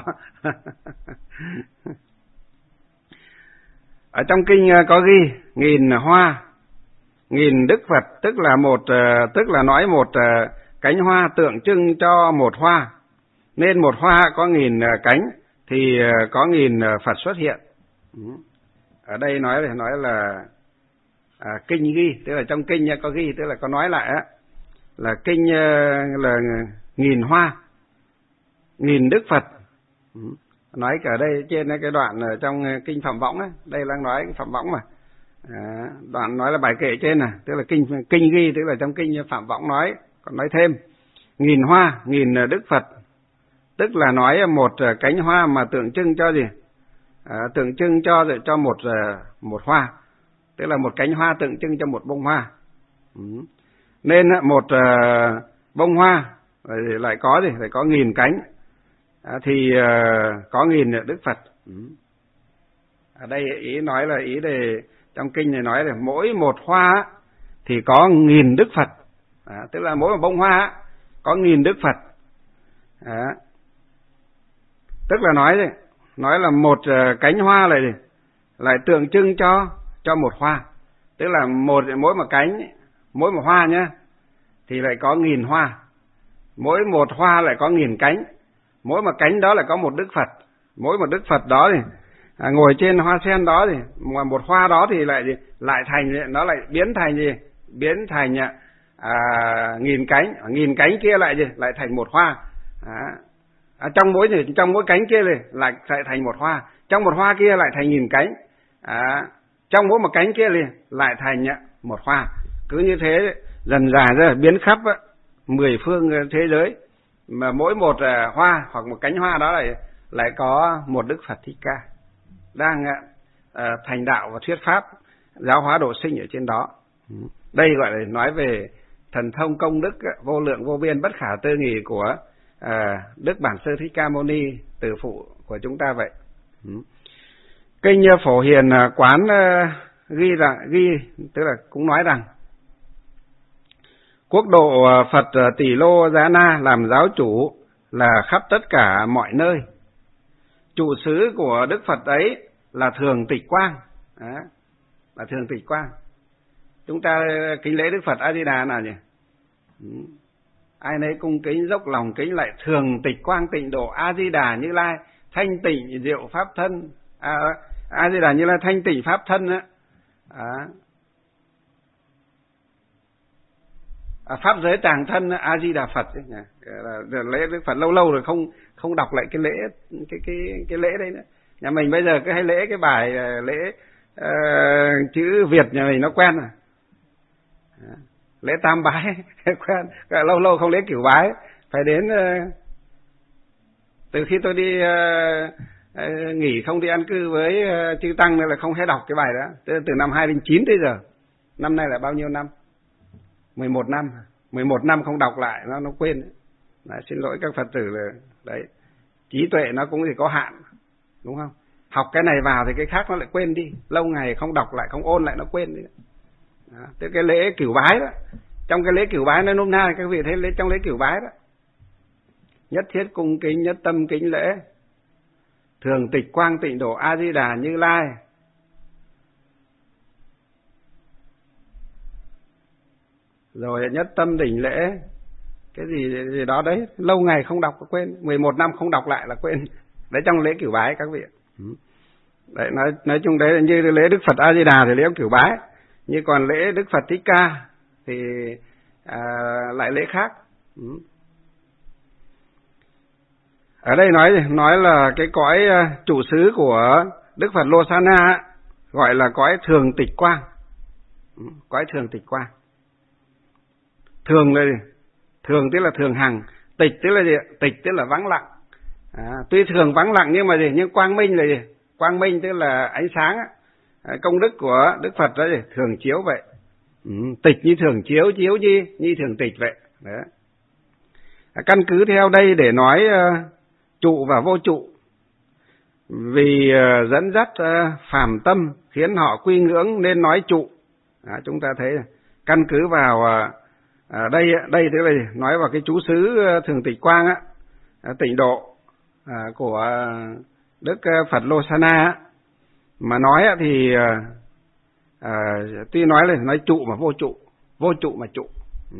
Ở trong kinh có ghi nghìn hoa, nghìn Đức Phật, tức là một tức là nói một cánh hoa tượng trưng cho một hoa, nên một hoa có nghìn cánh thì có nghìn Phật xuất hiện. Ở đây nói là nói là à, kinh ghi, tức là trong kinh có ghi, tức là có nói lại á, là kinh là nghìn hoa, nghìn Đức Phật. Nói cả đây trên cái đoạn ở trong kinh Phạm Võng ấy, đây đang nói Phạm Võng mà. À, đoạn nói là bài kệ trên này, tức là kinh kinh ghi, tức là trong kinh Phạm Võng nói, còn nói thêm nghìn hoa, nghìn Đức Phật, tức là nói một cánh hoa mà tượng trưng cho gì? À, tượng trưng cho cho một một hoa, tức là một cánh hoa tượng trưng cho một bông hoa. Ừ. Nên một uh, bông hoa lại có gì? Lại có nghìn cánh. À, thì uh, có nghìn Đức Phật. Ừ. Ở đây ý nói là ý đề trong kinh này nói là mỗi một hoa thì có nghìn Đức Phật. À, tức là mỗi một bông hoa có nghìn Đức Phật. À, tức là nói gì? Nói là một uh, cánh hoa này lại tượng trưng cho cho một hoa, tức là một mỗi một cánh, mỗi một hoa nhá thì lại có nghìn hoa, mỗi một hoa lại có nghìn cánh, mỗi một cánh đó lại có một Đức Phật, mỗi một Đức Phật đó thì à, ngồi trên hoa sen đó thì một hoa đó thì lại lại thành nó lại biến thành gì? Biến thành à, nghìn cánh, nghìn cánh kia lại gì? Lại thành một hoa. À, à, trong mỗi trong mỗi cánh kia này lại lại thành một hoa, trong một hoa kia lại thành nghìn cánh. À, trong mỗi một cánh kia liền lại thành một hoa. Cứ như thế dần dà ra biến khắp mười phương thế giới, mà mỗi một hoa hoặc một cánh hoa đó lại lại có một Đức Phật Thích Ca đang uh, thành đạo và thuyết pháp giáo hóa độ sinh ở trên đó. Đây gọi là nói về thần thông công đức vô lượng vô biên bất khả tư nghì của uh, Đức Bản Sư Thích Ca Mâu Ni, từ phụ của chúng ta vậy. Kinh Phổ Hiền Quán ghi rằng ghi tức là cũng nói rằng quốc độ Phật Tỷ Lô Giá Na làm giáo chủ là khắp tất cả mọi nơi. Trụ xứ của Đức Phật ấy là Thường Tịch Quang. Đó, là Thường Tịch Quang. Chúng ta kính lễ Đức Phật A Di Đà nào nhỉ? Ai nấy cung kính dốc lòng kính lại Thường Tịch Quang Tịnh Độ A Di Đà Như Lai thanh tịnh diệu pháp thân. À, A Di Đà Như Lai thanh tịnh pháp thân á. À, à, pháp giới tràng thân A Di Đà Phật ấy, là lễ Đức Phật lâu lâu rồi không không đọc lại cái lễ cái cái cái lễ đấy nữa. Nhà mình bây giờ cứ hay lễ cái bài lễ uh, chữ Việt nhà mình nó quen rồi. À, lễ tam bái quen, lâu lâu không lễ cửu bái, phải đến uh, từ khi tôi đi uh, uh, nghỉ không đi ăn cư với uh, chư tăng nên là không hay đọc cái bài đó. Từ, từ năm hai không không chín tới giờ, năm nay là bao nhiêu năm? mười một năm, mười một năm không đọc lại nó nó quên. Đấy, xin lỗi các Phật tử là đấy, trí tuệ nó cũng thì có hạn, đúng không? Học cái này vào thì cái khác nó lại quên đi, lâu ngày không đọc lại, không ôn lại nó quên đi. Đó, tức cái lễ cửu bái đó, trong cái lễ cửu bái nó nôm na các vị thấy lễ trong lễ cửu bái đó, nhất thiết cung kính, nhất tâm kính lễ Thường Tịch Quang Tịnh Độ A Di Đà Như Lai. Rồi nhất tâm đỉnh lễ cái gì gì đó đấy, lâu ngày không đọc quên, mười một năm không đọc lại là quên. Đấy trong lễ cửu bái các vị. Đấy, nói nói chung đấy là như lễ Đức Phật A Di Đà thì lễ ông Cửu Bái, như còn lễ Đức Phật Thích Ca thì à, lại lễ khác. Ừ. Ở đây nói nói là cái cõi trụ xứ của Đức Phật Lô Sa Na gọi là cõi thường tịch quang. Ừ, cõi thường tịch quang. Thường là gì? Thường tức là thường hằng, tịch tức là gì? Tịch tức là vắng lặng. À, tuy thường vắng lặng nhưng mà gì? Nhưng quang minh là gì? Quang minh tức là ánh sáng. À, công đức của Đức Phật đó gì? Thường chiếu vậy. Ừ, tịch như thường chiếu, chiếu như như thường tịch vậy. Đó. À, căn cứ theo đây để nói uh, trụ và vô trụ, vì uh, dẫn dắt uh, phàm tâm khiến họ quy ngưỡng nên nói trụ. À, chúng ta thấy căn cứ vào uh, À, đây đây tức là nói vào cái chú xứ thường tịch quang á, tịnh độ à, của Đức Phật Lô Sa Na á, mà nói á, thì à, tuy nói là nói trụ mà vô trụ, vô trụ mà trụ. Ừ.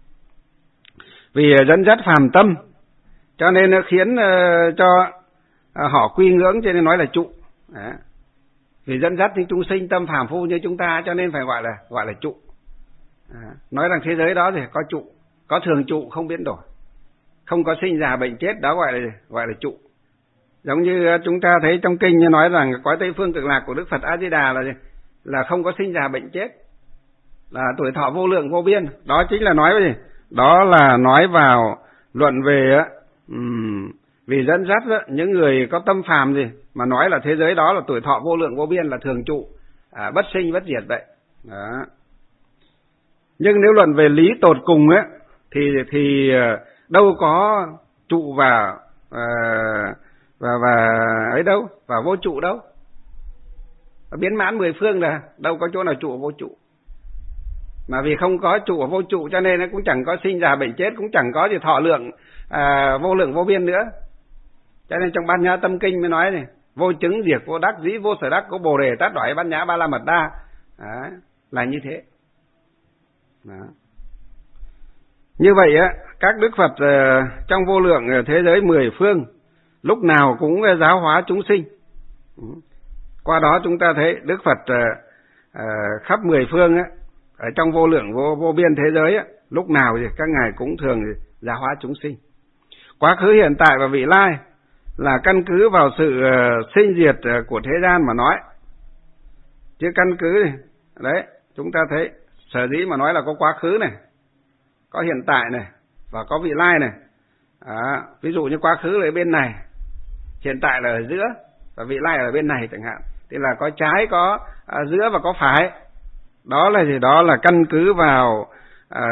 Vì dẫn dắt phàm tâm cho nên nó khiến uh, cho uh, họ quy ngưỡng, cho nên nói là trụ. Đó. Vì dẫn dắt những chúng sinh tâm phàm phu như chúng ta cho nên phải gọi là gọi là trụ. À, nói rằng thế giới đó thì có trụ, có thường trụ không biến đổi, không có sinh già bệnh chết, đó gọi là gọi là trụ. Giống như chúng ta thấy trong kinh như nói rằng cõi Tây Phương Cực Lạc của Đức Phật A Di Đà là gì? Là không có sinh già bệnh chết, là tuổi thọ vô lượng vô biên. Đó chính là nói gì? Đó là nói vào luận về um, vì dẫn dắt đó, những người có tâm phàm gì mà nói là thế giới đó là tuổi thọ vô lượng vô biên, là thường trụ, à, bất sinh bất diệt vậy. Đó. Nhưng nếu luận về lý tột cùng ấy, thì thì đâu có trụ và và và ấy đâu, và vô trụ đâu. Biến mãn mười phương là đâu có chỗ nào trụ vô trụ. Mà vì không có trụ vô trụ cho nên nó cũng chẳng có sinh già bệnh chết, cũng chẳng có gì thọ lượng à, vô lượng vô biên nữa. Cho nên trong Bát Nhã Tâm Kinh mới nói này, vô chứng diệt vô đắc, dĩ vô sở đắc, có bồ đề tát đoái bát nhã ba la mật đa. Đó, là như thế. Đó. Như vậy á, các Đức Phật uh, trong vô lượng thế giới mười phương lúc nào cũng uh, giáo hóa chúng sinh. Ừ. Qua đó chúng ta thấy Đức Phật uh, uh, khắp mười phương á, ở trong vô lượng vô, vô biên thế giới á, lúc nào thì các ngài cũng thường giáo hóa chúng sinh. Quá khứ, hiện tại và vị lai là căn cứ vào sự uh, sinh diệt uh, của thế gian mà nói. Chứ căn cứ này, đấy, chúng ta thấy sở dĩ mà nói là có quá khứ này, có hiện tại này, và có vị lai này. À, ví dụ như quá khứ là ở bên này, hiện tại là ở giữa, và vị lai là ở bên này chẳng hạn. Thì là có trái, có à, giữa và có phải. Đó là gì? Đó là căn cứ vào à,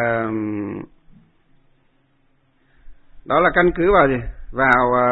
đó là căn cứ vào gì? Vào à,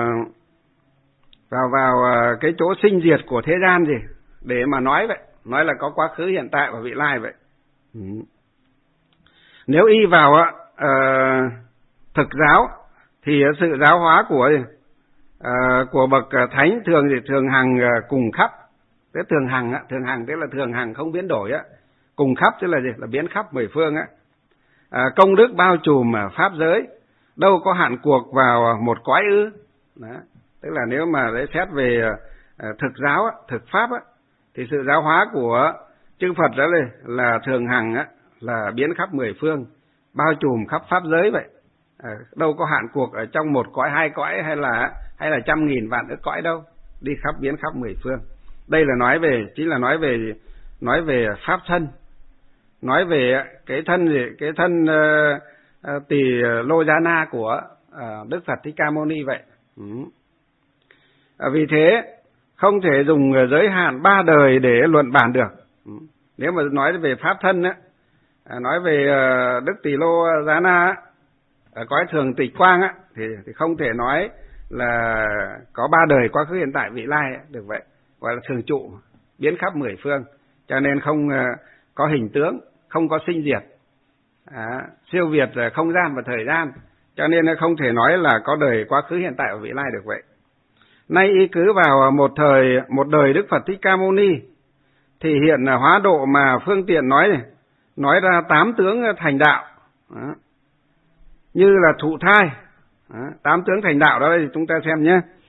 vào vào à, cái chỗ sinh diệt của thế gian gì để mà nói vậy, nói là có quá khứ, hiện tại và vị lai vậy. Ừ. Nếu y vào uh, thực giáo thì sự giáo hóa của uh, của bậc thánh thường thì thường hằng uh, cùng khắp. Thế thường hằng á, thường hằng tức là thường hằng không biến đổi á, cùng khắp tức là gì? Là biến khắp mười phương á. Uh, công đức bao trùm pháp giới, đâu có hạn cuộc vào một cõi ư? Đó. Tức là nếu mà để xét về uh, thực giáo á, thực pháp á, thì sự giáo hóa của chư Phật đó là, là thường hằng á, là biến khắp mười phương, bao trùm khắp pháp giới vậy. À, đâu có hạn cuộc ở trong một cõi, hai cõi, hay là hay là trăm nghìn vạn ức cõi đâu, đi khắp biến khắp mười phương. Đây là nói về, chính là nói về nói về pháp thân, nói về cái thân gì, cái thân uh, uh, tỳ lô giá na của uh, Đức Phật Thích Ca Mâu Ni vậy. Ừ. À, vì thế không thể dùng giới hạn ba đời để luận bàn được. Ừ. Nếu mà nói về pháp thân á, à, nói về uh, Đức Tỳ Lô Giá Na á, ở cõi thường tịch quang á, thì, thì không thể nói là có ba đời quá khứ hiện tại vị lai á, được vậy, gọi là thường trụ, biến khắp mười phương, cho nên không uh, có hình tướng, không có sinh diệt, à, siêu việt uh, không gian và thời gian, cho nên nó không thể nói là có đời quá khứ hiện tại và vị lai được vậy. Nay y cứ vào một thời một đời Đức Phật Thích Ca Mâu Ni thì hiện là hóa độ mà phương tiện nói này, nói ra tám tướng thành đạo. Đó. Như là thụ thai. Đó. Tám tướng thành đạo đó đây chúng ta xem nhé.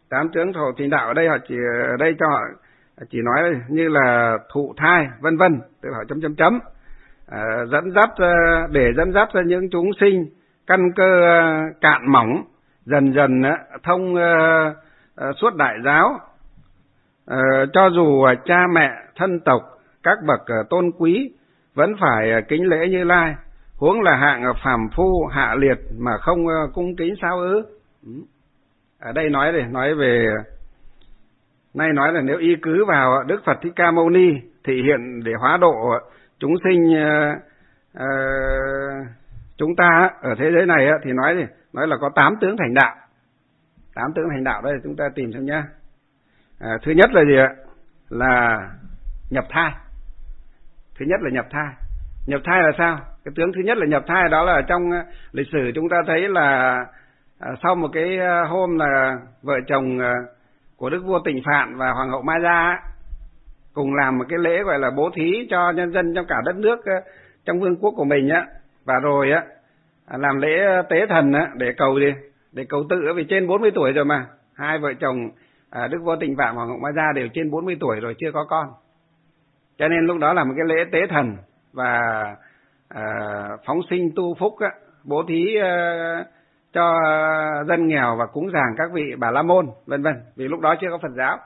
Tám tướng thổ thành đạo ở đây họ chỉ ở đây cho họ chỉ nói như là thụ thai vân vân, tức là họ chấm chấm chấm à, dẫn dắt để dẫn dắt ra những chúng sinh căn cơ cạn mỏng dần dần thông suốt đại giáo. À, cho dù cha mẹ thân tộc các bậc tôn quý vẫn phải kính lễ Như Lai, huống là hạng phàm phu hạ liệt mà không cung kính sao ư? Ở đây nói để nói về nay nói là nếu y cứ vào Đức Phật Thích Ca Mâu Ni thị hiện để hóa độ chúng sinh uh, uh, chúng ta ở thế giới này thì nói gì? Nói là có tám tướng thành đạo. Tám tướng thành đạo đây chúng ta tìm xem nhá. À, thứ nhất là gì ạ? Là nhập thai. Thứ nhất là nhập thai. Nhập thai là sao? Cái tướng thứ nhất là nhập thai, đó là trong lịch sử chúng ta thấy là à, sau một cái hôm là vợ chồng của Đức Vua Tịnh Phạn và Hoàng hậu Ma Gia cùng làm một cái lễ gọi là bố thí cho nhân dân trong cả đất nước trong vương quốc của mình á, và rồi á làm lễ tế thần á để cầu gì? Để cầu tự, vì trên bốn mươi tuổi rồi mà. Hai vợ chồng à, Đức Vua Tịnh Phạn và Hoàng hậu Ma Gia đều trên bốn mươi tuổi rồi, chưa có con. Cho nên lúc đó là một cái lễ tế thần và à, phóng sinh tu phúc á, bố thí à, cho dân nghèo và cúng dường các vị Bà La Môn vân vân, vì lúc đó chưa có Phật giáo.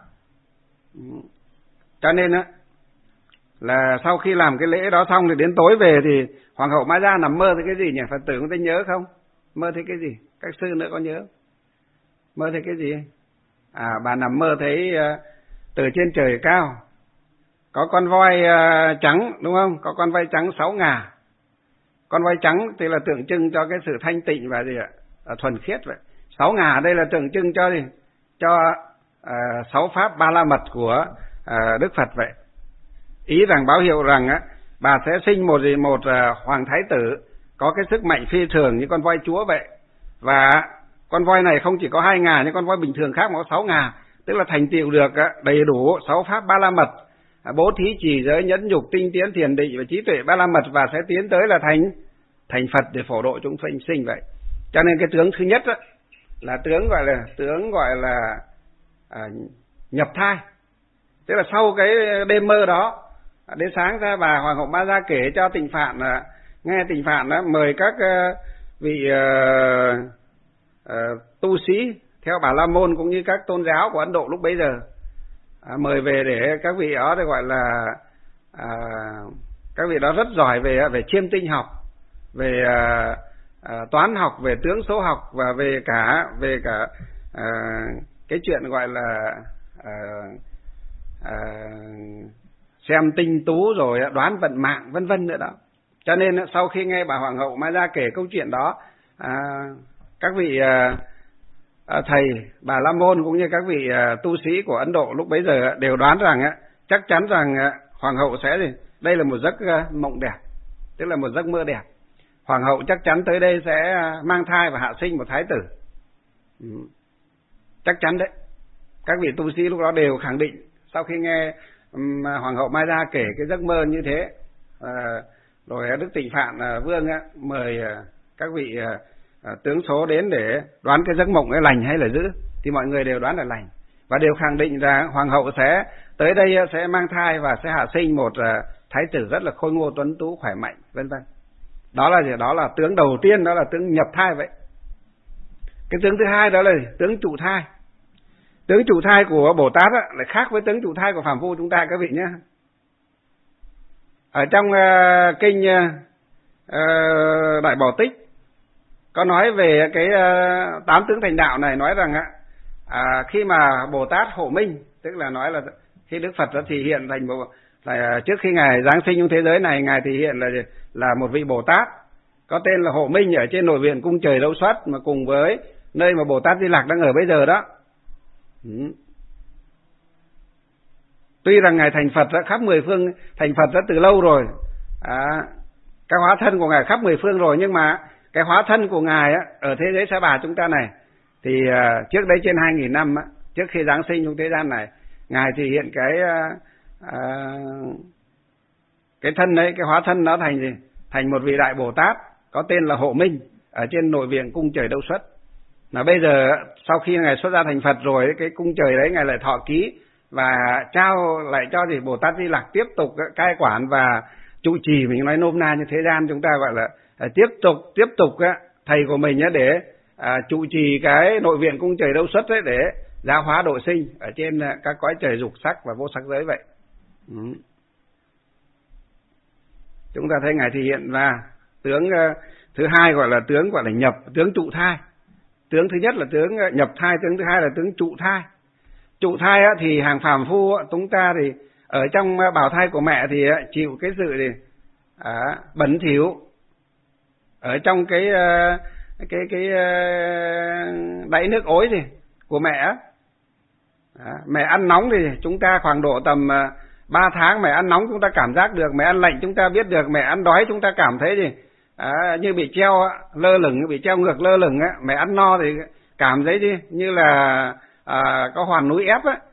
Cho nên á là sau khi làm cái lễ đó xong thì đến tối về thì Hoàng hậu Ma Gia nằm mơ thấy cái gì nhỉ? Phật tử có thể nhớ không? Mơ thấy cái gì? Các sư nữa có nhớ? Mơ thấy cái gì? À, bà nằm mơ thấy uh, từ trên trời cao có con voi uh, trắng, đúng không? Có con voi trắng sáu ngà. Con voi trắng thì là tượng trưng cho cái sự thanh tịnh và gì ạ? À, thuần khiết vậy. Sáu ngà đây là tượng trưng cho gì? Cho uh, sáu pháp ba la mật của uh, Đức Phật vậy. Ý rằng báo hiệu rằng á, bà sẽ sinh một gì một uh, hoàng thái tử có cái sức mạnh phi thường như con voi chúa vậy. Và con voi này không chỉ có hai ngà như con voi bình thường khác mà có sáu ngà, tức là thành tựu được uh, đầy đủ sáu pháp ba la mật, uh, bố thí trì giới nhẫn nhục tinh tiến thiền định và trí tuệ ba la mật, và sẽ tiến tới là thành thành Phật để phổ độ chúng sinh vậy. Cho nên cái tướng thứ nhất á, là tướng gọi là tướng gọi là à, nhập thai. Tức là sau cái đêm mơ đó, đến sáng ra bà Hoàng hậu Ma Gia kể cho Tịnh Phạn, à, nghe Tịnh Phạn đó, mời các uh, vị uh, uh, tu sĩ theo Bà La Môn cũng như các tôn giáo của Ấn Độ lúc bấy giờ, à, mời về để các vị đó được gọi là à, các vị đó rất giỏi về về chiêm tinh học, về à, à, toán học, về tướng số học và về cả về cả à, cái chuyện gọi là à, à, xem tinh tú rồi đoán vận mạng vân vân nữa đó. Cho nên sau khi nghe bà Hoàng hậu Ma Gia kể câu chuyện đó, à, các vị à, à, thầy Bà La Môn cũng như các vị à, tu sĩ của Ấn Độ lúc bấy giờ đều đoán rằng á, chắc chắn rằng à, Hoàng hậu sẽ gì? Đây là một giấc à, mộng đẹp, tức là một giấc mơ đẹp. Hoàng hậu chắc chắn tới đây sẽ mang thai và hạ sinh một thái tử. Ừ. Chắc chắn đấy. Các vị tu sĩ lúc đó đều khẳng định sau khi nghe um, Hoàng hậu Ma Gia kể cái giấc mơ như thế. À, rồi Đức Tịnh Phạn à, Vương á, mời à, các vị à, à, tướng số đến để đoán cái giấc mộng ấy lành hay là dữ, thì mọi người đều đoán là lành và đều khẳng định rằng Hoàng hậu sẽ tới đây sẽ mang thai và sẽ hạ sinh một à, thái tử rất là khôi ngô tuấn tú khỏe mạnh vân vân. Đó là gì? Đó là tướng đầu tiên, đó là tướng nhập thai vậy. Cái tướng thứ hai đó là tướng trụ thai. Tướng trụ thai của Bồ Tát á, lại khác với tướng trụ thai của phàm phu chúng ta các vị nhé. Ở trong uh, kinh uh, Đại Bảo Tích có nói về cái uh, tám tướng thành đạo này, nói rằng á, à, khi mà Bồ Tát hộ minh, tức là nói là khi Đức Phật đã thể hiện thành bộ, là trước khi ngài giáng sinh trong thế giới này, ngài thể hiện là là một vị Bồ Tát có tên là Hộ Minh ở trên nội viện cung trời Đâu Xuất, mà cùng với nơi mà Bồ Tát Di Lặc đang ở bây giờ đó. Ừ. Tuy rằng ngài thành Phật đã khắp mười phương, thành Phật đã từ lâu rồi, à, cái hóa thân của ngài khắp mười phương rồi, nhưng mà cái hóa thân của ngài á, ở thế giới Sa Bà chúng ta này thì uh, trước đấy trên hai nghìn năm á, trước khi giáng sinh trong thế gian này, ngài thể hiện cái uh, uh, cái thân đấy, cái hóa thân đó thành gì? Thành một vị đại Bồ Tát có tên là Hộ Minh ở trên nội viện cung trời Đâu Xuất. Mà bây giờ sau khi Ngài xuất gia thành Phật rồi, cái cung trời đấy Ngài lại thọ ký và trao lại cho thì Bồ Tát Di Lặc tiếp tục cai quản và trụ trì. Mình nói nôm na như thế gian chúng ta gọi là tiếp tục tiếp tục thầy của mình để à, trụ trì cái nội viện cung trời Đâu Xuất đấy, để giáo hóa độ sinh ở trên các cõi trời dục sắc và vô sắc giới vậy. Ừ. Chúng ta thấy Ngài thể hiện ra tướng uh, thứ hai gọi là tướng gọi là nhập, tướng trụ thai. Tướng thứ nhất là tướng nhập thai, tướng thứ hai là tướng trụ thai. Trụ thai á, thì hàng phàm phu á, chúng ta thì ở trong bào thai của mẹ thì á, chịu cái sự thì, à, bẩn thỉu ở trong cái cái cái đáy nước ối thì của mẹ á. À, mẹ ăn nóng thì chúng ta khoảng độ tầm ba tháng mẹ ăn nóng chúng ta cảm giác được, mẹ ăn lạnh chúng ta biết được, mẹ ăn đói chúng ta cảm thấy gì à, như bị treo lơ lửng, bị treo ngược lơ lửng á, mẹ ăn no thì cảm thấy đi như là à, có hoàn núi ép á.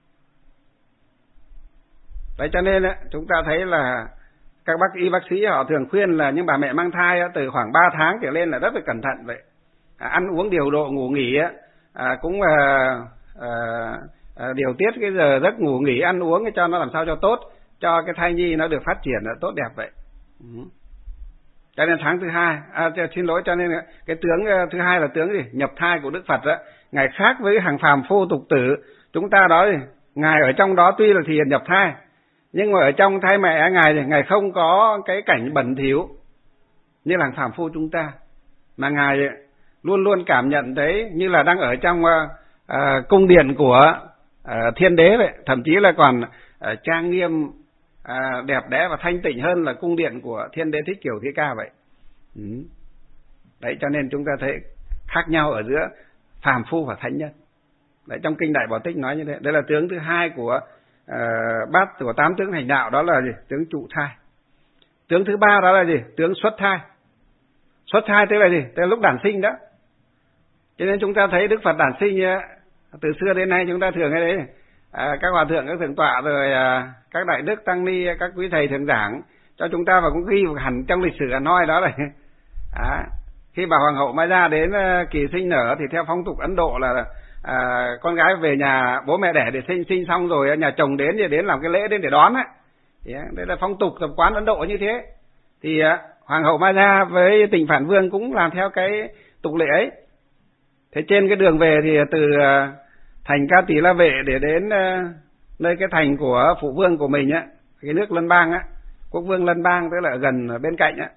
Đấy cho nên á, chúng ta thấy là các bác y bác sĩ họ thường khuyên là những bà mẹ mang thai á, từ khoảng ba tháng trở lên là rất là cẩn thận vậy. À, ăn uống điều độ, ngủ nghỉ á, à, cũng à, à, à, điều tiết cái giờ giấc ngủ nghỉ, ăn uống cho nó làm sao cho tốt, cho cái thai nhi nó được phát triển là tốt đẹp vậy. Ừ. Cho nên tháng thứ hai, à, xin lỗi, cho nên cái tướng thứ hai là tướng gì? Nhập thai của Đức Phật đó. Ngài khác với hàng phàm phu tục tử chúng ta đó, thì Ngài ở trong đó tuy là thì nhập thai, nhưng mà ở trong thai mẹ Ngài thì Ngài không có cái cảnh bẩn thỉu như là hàng phàm phu chúng ta, mà Ngài luôn luôn cảm nhận thấy như là đang ở trong uh, uh, cung điện của uh, thiên đế vậy, thậm chí là còn uh, trang nghiêm, uh, đẹp đẽ và thanh tịnh hơn là cung điện của thiên đế Thích Kiểu Thị Ca vậy. Ừ. Đấy cho nên chúng ta thấy khác nhau ở giữa phàm phu và thánh nhân. Đấy, trong kinh Đại Bảo Tích nói như thế. Đây là tướng thứ hai của uh, bát của tám tướng hành đạo, đó là gì? Tướng trụ thai. Tướng thứ ba đó là gì? Tướng xuất thai. Xuất thai tức là gì? Tức là lúc đản sinh đó. Cho nên chúng ta thấy Đức Phật đản sinh từ xưa đến nay chúng ta thường cái đấy, à, các hòa thượng, các thượng tọa rồi à, các đại đức tăng ni, các quý thầy thường giảng cho chúng ta, và cũng ghi hẳn trong lịch sử Hanoi đó là à, khi bà hoàng hậu Mai Gia đến kỳ sinh nở thì theo phong tục Ấn Độ là à, con gái về nhà bố mẹ đẻ để sinh, sinh xong rồi nhà chồng đến thì đến làm cái lễ đến để đón á. Đây là phong tục tập quán Ấn Độ như thế. Thì à, hoàng hậu Mai Gia với Tịnh Phạn Vương cũng làm theo cái tục lệ ấy. Thế trên cái đường về thì từ à, thành Ca Tỳ La Vệ để đến à, nơi cái thành của phụ vương của mình á, cái nước Lân Bang á, quốc vương Lân Bang tức là gần bên cạnh á.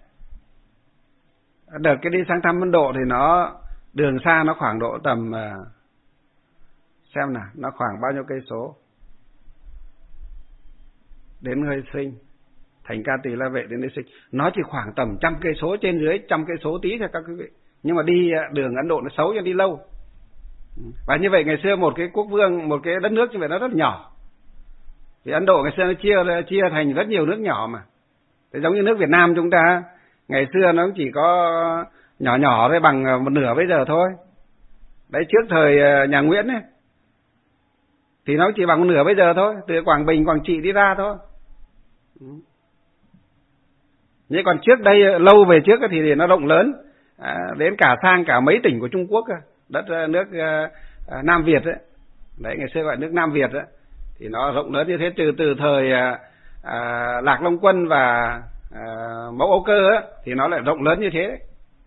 Đợt cái đi sang thăm Ấn Độ thì nó đường xa nó khoảng độ tầm uh, xem nào, nó khoảng bao nhiêu cây số đến nơi sinh, thành Ca Tỳ La Vệ đến nơi sinh, nó chỉ khoảng tầm trăm cây số, trên dưới trăm cây số tí thôi các quý vị. Nhưng mà đi đường Ấn Độ nó xấu cho đi lâu. Và như vậy ngày xưa một cái quốc vương, một cái đất nước như vậy nó rất nhỏ. Thì Ấn Độ ngày xưa nó chia chia thành rất nhiều nước nhỏ mà. Thế giống như nước Việt Nam chúng ta ngày xưa nó chỉ có nhỏ nhỏ thôi, bằng một nửa bây giờ thôi. Đấy, trước thời nhà Nguyễn ấy thì nó chỉ bằng một nửa bây giờ thôi, từ Quảng Bình, Quảng Trị đi ra thôi. Nhưng còn trước đây, lâu về trước thì nó rộng lớn, à, đến cả sang cả mấy tỉnh của Trung Quốc, đất nước à, Nam Việt ấy. Đấy, ngày xưa gọi nước Nam Việt ấy. Thì nó rộng lớn như thế, từ từ thời à, à, Lạc Long Quân và à, Mẫu Âu Cơ ấy, thì nó lại rộng lớn như thế đấy.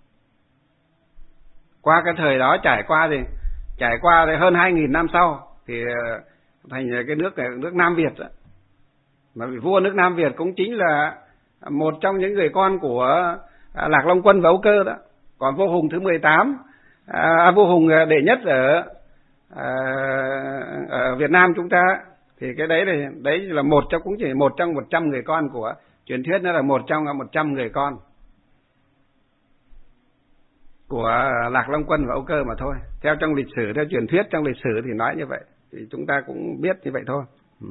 Qua cái thời đó trải qua thì trải qua thì hơn hai nghìn năm sau thì thành cái nước nước Nam Việt đó. Mà vị vua nước Nam Việt cũng chính là một trong những người con của Lạc Long Quân và Âu Cơ đó. Còn vua Hùng thứ mười tám, à, vua Hùng đệ nhất ở, à, ở Việt Nam chúng ta thì cái đấy là đấy là một trong cũng chỉ một trong một trăm người con của truyền thuyết, nó là một trong một trăm người con của Lạc Long Quân và Âu Cơ mà thôi. Theo trong lịch sử, theo truyền thuyết trong lịch sử thì nói như vậy, thì chúng ta cũng biết như vậy thôi. Ừ.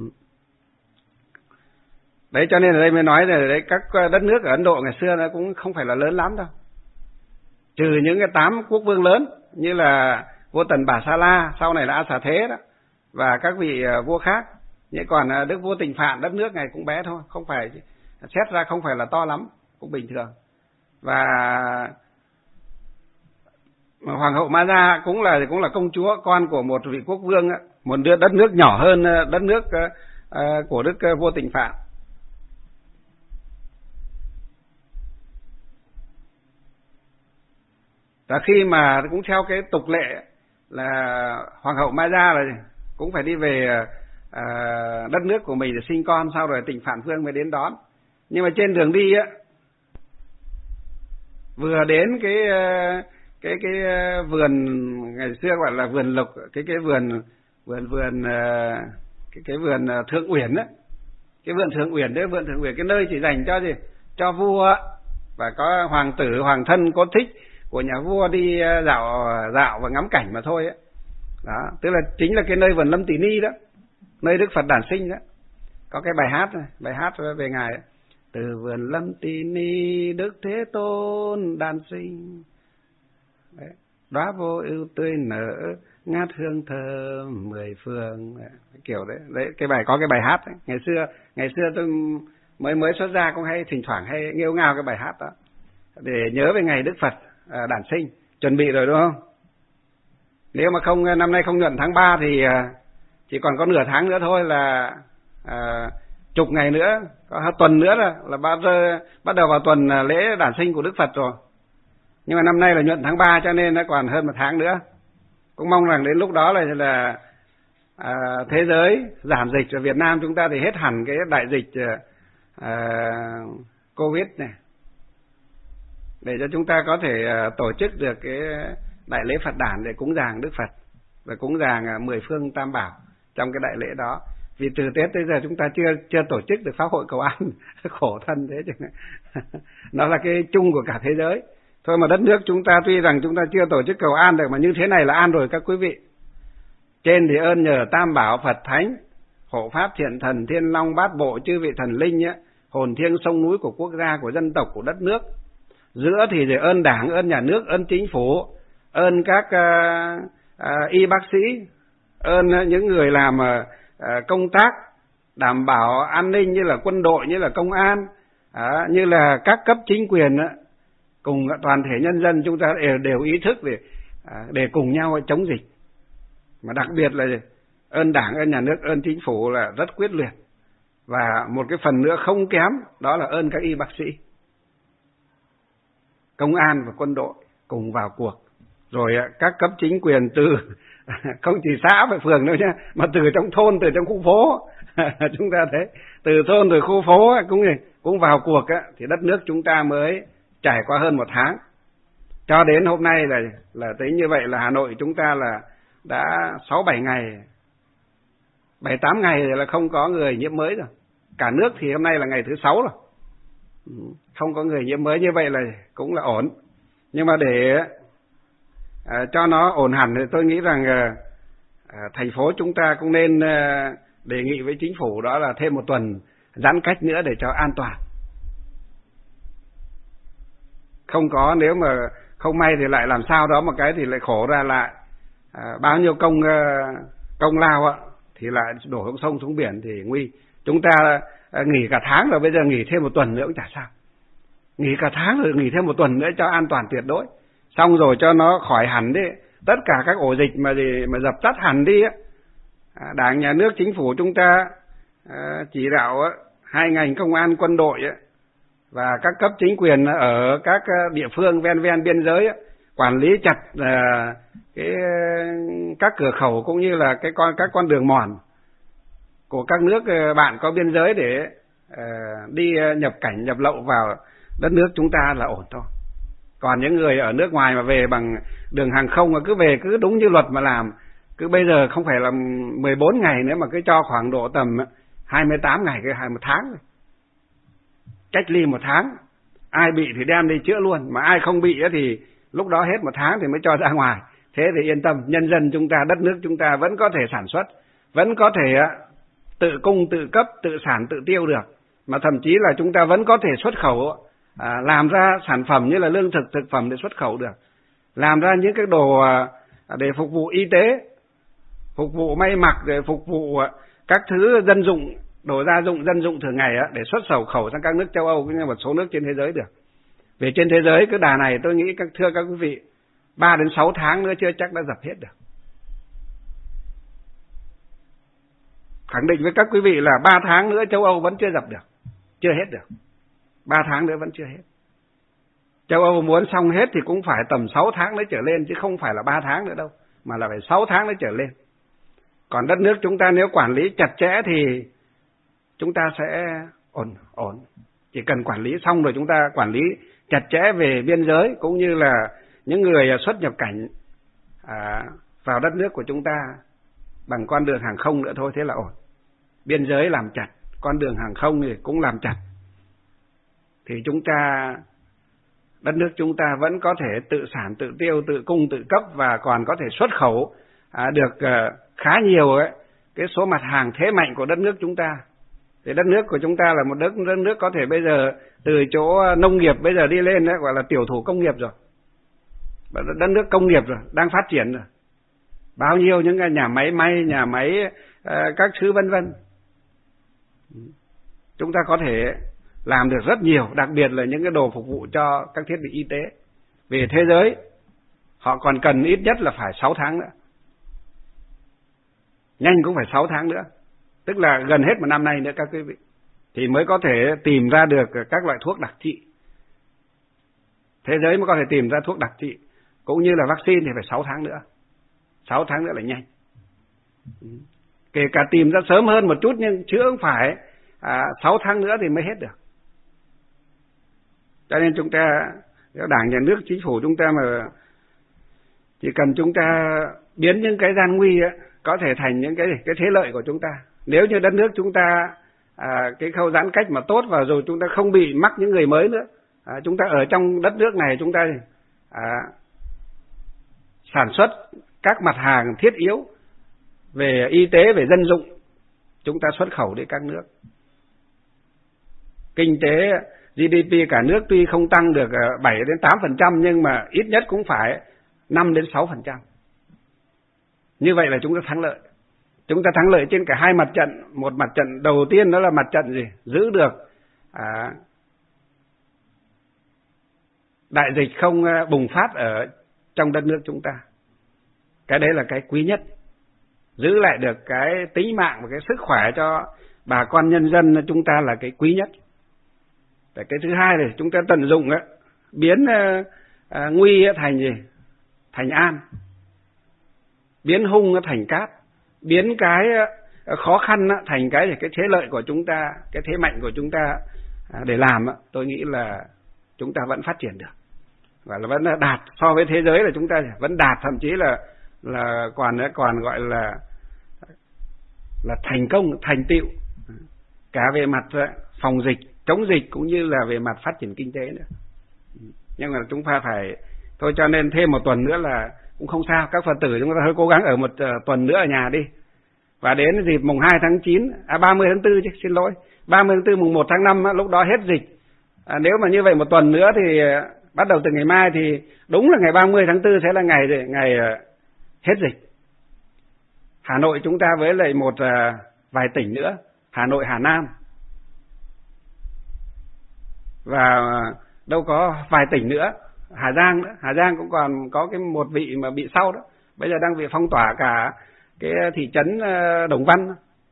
Đấy cho nên ở đây mới nói là đấy, các đất nước ở Ấn Độ ngày xưa nó cũng không phải là lớn lắm đâu, trừ những cái tám quốc vương lớn như là vua Tần Bà Sa La, sau này là A Xà Thế đó, và các vị vua khác. Nhưng còn đức vua Tịnh Phạn, đất nước này cũng bé thôi, không phải xét ra không phải là to lắm, cũng bình thường. Và Hoàng hậu Maja cũng là cũng là công chúa, con của một vị quốc vương, một đứa đất nước nhỏ hơn đất nước của Đức Vua Tịnh Phạn. Và khi mà cũng theo cái tục lệ là Hoàng hậu Maja là cũng phải đi về à, đất nước của mình để sinh con, sau rồi Tịnh Phạn Vương mới đến đón. Nhưng mà trên đường đi á, vừa đến cái cái cái vườn ngày xưa gọi là vườn lục, cái cái vườn vườn vườn cái cái vườn Thượng Uyển á, cái vườn Thượng Uyển đấy, vườn Thượng Uyển cái nơi chỉ dành cho gì, cho vua và có hoàng tử hoàng thân có thích của nhà vua đi dạo dạo và ngắm cảnh mà thôi ấy. Đó, tức là chính là cái nơi vườn Lâm Tỳ Ni đó, nơi Đức Phật đản sinh đó. Có cái bài hát này, bài hát về ngài ấy. Từ vườn Lâm Tỳ Ni Đức Thế Tôn đản sinh, đóa vô ưu tươi nở, ngát hương thơm mười phương, kiểu đấy. Đấy, cái bài có cái bài hát ấy. Ngày xưa, ngày xưa tôi mới mới xuất gia cũng hay thỉnh thoảng hay nghêu ngao cái bài hát đó để nhớ về ngày Đức Phật đản sinh. Chuẩn bị rồi đúng không? Nếu mà không năm nay không nhuận tháng ba thì chỉ còn có nửa tháng nữa thôi là à, chục ngày nữa, có tuần nữa là, là bắt, bắt đầu vào tuần lễ đản sinh của Đức Phật rồi. Nhưng mà năm nay là nhuận tháng ba cho nên nó còn hơn một tháng nữa. Cũng mong rằng đến lúc đó là, là à, thế giới giảm dịch, ở Việt Nam chúng ta thì hết hẳn cái đại dịch à, Covid này, để cho chúng ta có thể à, tổ chức được cái đại lễ Phật đản để cúng dường Đức Phật và cúng dường mười phương Tam Bảo trong cái đại lễ đó. Vì từ Tết tới giờ chúng ta chưa chưa tổ chức được pháp hội cầu an, khổ thân thế chứ. Nó là cái chung của cả thế giới. Thôi mà đất nước chúng ta tuy rằng chúng ta chưa tổ chức cầu an được, mà như thế này là an rồi các quý vị. Trên thì ơn nhờ Tam Bảo Phật Thánh, hộ pháp thiện thần Thiên Long Bát Bộ chư vị thần linh ấy, hồn thiêng sông núi của quốc gia, của dân tộc, của đất nước. Giữa thì rồi ơn Đảng, ơn nhà nước, ơn chính phủ, ơn các uh, uh, y bác sĩ, ơn uh, những người làm uh, uh, công tác đảm bảo an ninh như là quân đội, như là công an, uh, như là các cấp chính quyền, uh, cùng toàn thể nhân dân chúng ta đều, đều ý thức để, uh, để cùng nhau chống dịch. Mà đặc biệt là ơn Đảng, ơn nhà nước, ơn chính phủ là rất quyết liệt. Và một cái phần nữa không kém, đó là ơn các y bác sĩ, công an và quân đội cùng vào cuộc. Rồi các cấp chính quyền từ không chỉ xã và phường đâu nhá, mà từ trong thôn, từ trong khu phố chúng ta thấy từ thôn từ khu phố cũng cũng vào cuộc á, thì đất nước chúng ta mới trải qua hơn một tháng. Cho đến hôm nay là là tính như vậy là Hà Nội chúng ta là đã sáu bảy ngày, bảy tám ngày rồi là không có người nhiễm mới rồi. Cả nước thì hôm nay là ngày thứ sáu rồi, không có người nhiễm mới, như vậy là cũng là ổn. Nhưng mà để à, cho nó ổn hẳn thì tôi nghĩ rằng à, thành phố chúng ta cũng nên à, đề nghị với chính phủ đó là thêm một tuần giãn cách nữa để cho an toàn. Không có, nếu mà không may thì lại làm sao đó một cái thì lại khổ ra lại à, bao nhiêu công à, công lao á, thì lại đổ xuống sông xuống biển thì nguy. Chúng ta à, nghỉ cả tháng rồi, bây giờ nghỉ thêm một tuần nữa cũng chả sao. Nghỉ cả tháng rồi nghỉ thêm một tuần nữa cho an toàn tuyệt đối. Xong rồi cho nó khỏi hẳn đi, tất cả các ổ dịch mà gì mà dập tắt hẳn đi á. À, Đảng, nhà nước, chính phủ chúng ta à, chỉ đạo á, hai ngành công an, quân đội á, và các cấp chính quyền ở các địa phương ven ven biên giới á, quản lý chặt à, cái các cửa khẩu cũng như là cái con các con đường mòn của các nước bạn có biên giới để à, đi nhập cảnh nhập lậu vào đất nước chúng ta là ổn thôi. Còn những người ở nước ngoài mà về bằng đường hàng không mà cứ về cứ đúng như luật mà làm, cứ bây giờ không phải là mười bốn ngày nữa mà cứ cho khoảng độ tầm hai mươi tám ngày, cái hai một tháng rồi. Cách ly một tháng, ai bị thì đem đi chữa luôn, mà ai không bị thì lúc đó hết một tháng thì mới cho ra ngoài. Thế thì yên tâm, nhân dân chúng ta, đất nước chúng ta vẫn có thể sản xuất, vẫn có thể tự cung, tự cấp, tự sản, tự tiêu được. Mà thậm chí là chúng ta vẫn có thể xuất khẩu, à, làm ra sản phẩm như là lương thực, thực phẩm để xuất khẩu được. Làm ra những cái đồ à, để phục vụ y tế, phục vụ may mặc, để phục vụ à, các thứ dân dụng, đồ gia dụng, dân dụng thường ngày á, để xuất khẩu khẩu sang các nước châu Âu cũng như một số nước trên thế giới được. Về trên thế giới cái đà này tôi nghĩ các thưa các quý vị ba đến sáu tháng nữa chưa chắc đã dập hết được. Khẳng định với các quý vị là ba tháng nữa châu Âu vẫn chưa dập được, chưa hết được. ba tháng nữa vẫn chưa hết. Châu Âu muốn xong hết thì cũng phải tầm sáu tháng nữa trở lên, chứ không phải là ba tháng nữa đâu, mà là phải sáu tháng nữa trở lên. Còn đất nước chúng ta nếu quản lý chặt chẽ thì chúng ta sẽ ổn ổn. Chỉ cần quản lý xong rồi chúng ta quản lý chặt chẽ về biên giới cũng như là những người xuất nhập cảnh à, vào đất nước của chúng ta bằng con đường hàng không nữa thôi, thế là ổn. Biên giới làm chặt, con đường hàng không thì cũng làm chặt. Thì chúng ta, đất nước chúng ta vẫn có thể tự sản, tự tiêu, tự cung, tự cấp và còn có thể xuất khẩu à, được à, khá nhiều ấy, cái số mặt hàng thế mạnh của đất nước chúng ta. Thì đất nước của chúng ta là một đất, đất nước có thể bây giờ từ chỗ nông nghiệp bây giờ đi lên đấy, gọi là tiểu thủ công nghiệp rồi. Đất nước công nghiệp rồi, đang phát triển rồi. Bao nhiêu những cái nhà máy may, nhà máy uh, các thứ vân vân. Chúng ta có thể làm được rất nhiều, đặc biệt là những cái đồ phục vụ cho các thiết bị y tế. Về thế giới, họ còn cần ít nhất là phải sáu tháng nữa. Nhanh cũng phải sáu tháng nữa. Tức là gần hết một năm nay nữa các quý vị. Thì mới có thể tìm ra được các loại thuốc đặc trị. Thế giới mới có thể tìm ra thuốc đặc trị. Cũng như là vaccine thì phải sáu tháng nữa. sáu tháng nữa là nhanh. Kể cả tìm ra sớm hơn một chút nhưng chữa cũng phải à, sáu tháng nữa thì mới hết được. Cho nên chúng ta, Đảng, Nhà nước, Chính phủ chúng ta mà chỉ cần chúng ta biến những cái gian nguy ấy, có thể thành những cái cái thế lợi của chúng ta. Nếu như đất nước chúng ta à, cái khâu giãn cách mà tốt và rồi chúng ta không bị mắc những người mới nữa, à, chúng ta ở trong đất nước này chúng ta à, sản xuất các mặt hàng thiết yếu về y tế, về dân dụng, chúng ta xuất khẩu đi các nước. Kinh tế giê đê pê cả nước tuy không tăng được bảy đến tám phần trăm nhưng mà ít nhất cũng phải năm đến sáu phần trăm. Như vậy là chúng ta thắng lợi. Chúng ta thắng lợi trên cả hai mặt trận. Một mặt trận đầu tiên đó là mặt trận gì? Giữ được à, đại dịch không bùng phát ở trong đất nước chúng ta. Cái đấy là cái quý nhất. Giữ lại được cái tính mạng và cái sức khỏe cho bà con nhân dân chúng ta là cái quý nhất. Và cái thứ hai là chúng ta tận dụng ấy, biến uh, uh, nguy thành gì? Thành an. Biến hung thành cát. Biến cái uh, khó khăn uh, thành cái cái thế lợi của chúng ta, cái thế mạnh của chúng ta uh, để làm. Uh, tôi nghĩ là chúng ta vẫn phát triển được. Và là vẫn đạt so với thế giới là chúng ta vẫn đạt, thậm chí là là còn còn gọi là là thành công, thành tựu cả về mặt phòng dịch, chống dịch cũng như là về mặt phát triển kinh tế nữa. Nhưng mà chúng ta phải thôi, cho nên thêm một tuần nữa là cũng không sao, các Phật tử chúng ta hơi cố gắng ở một uh, tuần nữa ở nhà đi. Và đến dịp mùng hai tháng chín, à ba mươi tháng tư chứ, xin lỗi, ba mươi tháng tư mùng một tháng năm á, lúc đó hết dịch. À, nếu mà như vậy một tuần nữa thì uh, bắt đầu từ ngày mai thì đúng là ngày ba mươi tháng tư sẽ là ngày ngày uh, hết dịch. Hà Nội chúng ta với lại một uh, vài tỉnh nữa, Hà Nội, Hà Nam. Và đâu có vài tỉnh nữa, Hà Giang nữa, Hà Giang cũng còn có cái một vị mà bị sau đó. Bây giờ đang bị phong tỏa cả cái thị trấn Đồng Văn.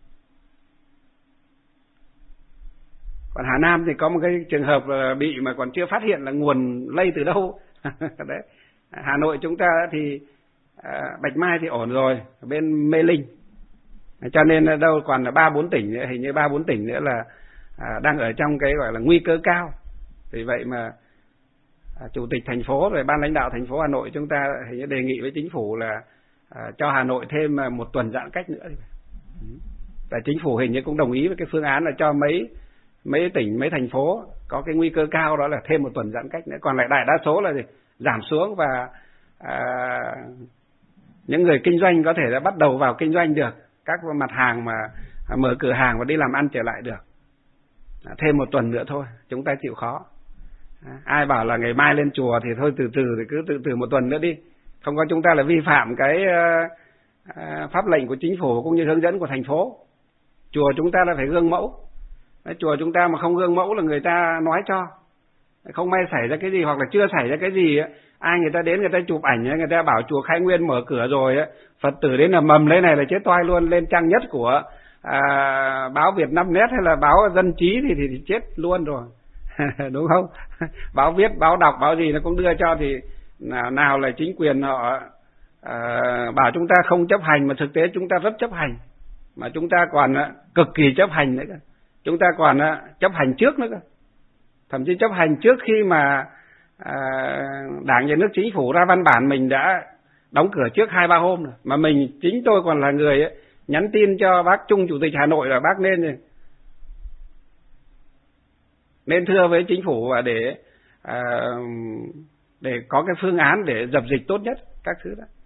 Còn Hà Nam thì có một cái trường hợp bị mà còn chưa phát hiện là nguồn lây từ đâu. Đấy. Hà Nội chúng ta thì Bạch Mai thì ổn rồi, bên Mê Linh. Cho nên đâu còn là ba bốn tỉnh nữa, hình như ba bốn tỉnh nữa là à, đang ở trong cái gọi là nguy cơ cao. Vì vậy mà à, chủ tịch thành phố rồi ban lãnh đạo thành phố Hà Nội chúng ta hình như đề nghị với chính phủ là à, cho Hà Nội thêm một tuần giãn cách nữa. Và chính phủ hình như cũng đồng ý với cái phương án là cho mấy mấy tỉnh, mấy thành phố có cái nguy cơ cao đó là thêm một tuần giãn cách nữa. Còn lại đại đa số là gì? Giảm xuống và à, những người kinh doanh có thể là bắt đầu vào kinh doanh được, các mặt hàng mà mở cửa hàng và đi làm ăn trở lại được. Thêm một tuần nữa thôi, chúng ta chịu khó. Ai bảo là ngày mai lên chùa thì thôi từ từ thì cứ từ từ một tuần nữa đi. Không có chúng ta là vi phạm cái uh, pháp lệnh của chính phủ cũng như hướng dẫn của thành phố. Chùa chúng ta là phải gương mẫu. Chùa chúng ta mà không gương mẫu là người ta nói cho. không may xảy ra cái gì hoặc là chưa xảy ra cái gì á, ai người ta đến người ta chụp ảnh, người ta bảo chùa Khai Nguyên mở cửa rồi á, Phật tử đến là mầm lấy này là chết toai luôn, lên trang nhất của à, báo Việt Nam Net hay là báo Dân Trí thì, thì, thì chết luôn rồi. Đúng không? Báo viết, báo đọc, báo gì nó cũng đưa cho, thì nào, nào là chính quyền họ à, bảo chúng ta không chấp hành, mà thực tế chúng ta rất chấp hành, mà chúng ta còn à, cực kỳ chấp hành nữa cơ. Chúng ta còn à, chấp hành trước nữa cơ. Thậm chí chấp hành trước khi mà à, Đảng, Nhà nước, Chính phủ ra văn bản mình đã đóng cửa trước hai ba hôm rồi. Mà mình, chính tôi còn là người ấy, nhắn tin cho bác Trung Chủ tịch Hà Nội là bác nên nên thưa với chính phủ và để à, để có cái phương án để dập dịch tốt nhất các thứ đó.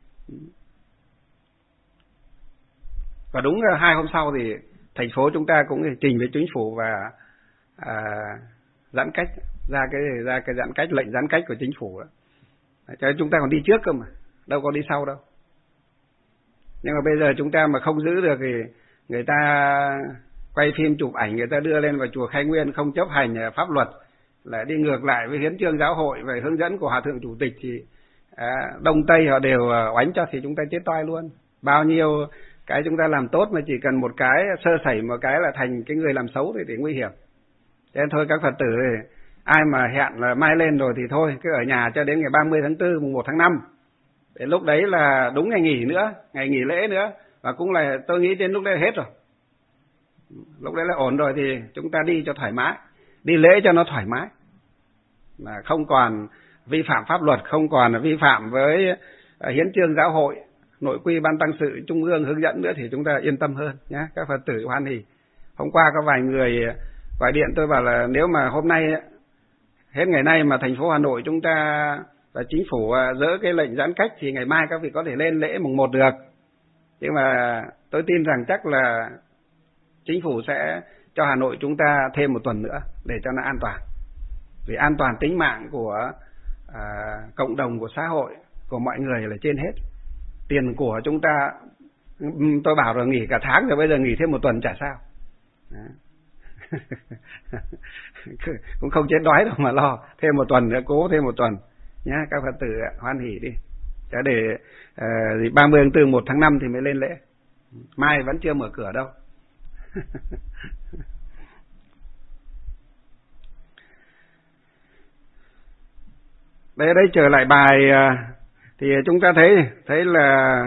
Và đúng hai hôm sau thì thành phố chúng ta cũng trình với chính phủ và à, giãn cách, ra cái ra cái giãn cách, lệnh giãn cách của chính phủ đó. Cho nên chúng ta còn đi trước cơ mà, đâu có đi sau đâu. Nhưng mà bây giờ chúng ta mà không giữ được thì người ta quay phim chụp ảnh, người ta đưa lên vào chùa Khai Nguyên không chấp hành pháp luật, lại đi ngược lại với hiến chương giáo hội và hướng dẫn của Hòa thượng Chủ tịch, thì à, Đông Tây họ đều oánh cho, thì chúng ta chết toai luôn. Bao nhiêu cái chúng ta làm tốt mà chỉ cần một cái sơ sẩy một cái là thành cái người làm xấu thì, thì nguy hiểm. Cho nên thôi các Phật tử thì ai mà hẹn là mai lên rồi thì thôi, cứ ở nhà cho đến ngày ba mươi tháng tư, mùng một tháng năm. Đến lúc đấy là đúng ngày nghỉ nữa, ngày nghỉ lễ nữa, và cũng là tôi nghĩ đến lúc đấy là hết rồi. Lúc đấy là ổn rồi thì chúng ta đi cho thoải mái, đi lễ cho nó thoải mái, mà không còn vi phạm pháp luật, không còn vi phạm với hiến chương giáo hội, nội quy ban tăng sự trung ương hướng dẫn nữa, thì chúng ta yên tâm hơn nhé các Phật tử hoan hỉ. Hôm qua có vài người gọi điện tôi bảo là nếu mà hôm nay hết ngày nay mà thành phố Hà Nội chúng ta và chính phủ dỡ cái lệnh giãn cách thì ngày mai các vị có thể lên lễ mùng một được. Nhưng mà tôi tin rằng chắc là chính phủ sẽ cho Hà Nội chúng ta thêm một tuần nữa để cho nó an toàn. Vì an toàn tính mạng của à, cộng đồng, của xã hội, của mọi người là trên hết. Tiền của chúng ta, tôi bảo rồi nghỉ cả tháng rồi, bây giờ nghỉ thêm một tuần chả sao. Cũng không chết đói đâu mà lo, thêm một tuần nữa, cố thêm một tuần nhá các Phật tử hoan hỉ đi. Cho để uh, ba mươi tháng tư, một tháng năm thì mới lên lễ. Mai vẫn chưa mở cửa đâu. Đây đây trở lại bài thì chúng ta thấy thấy là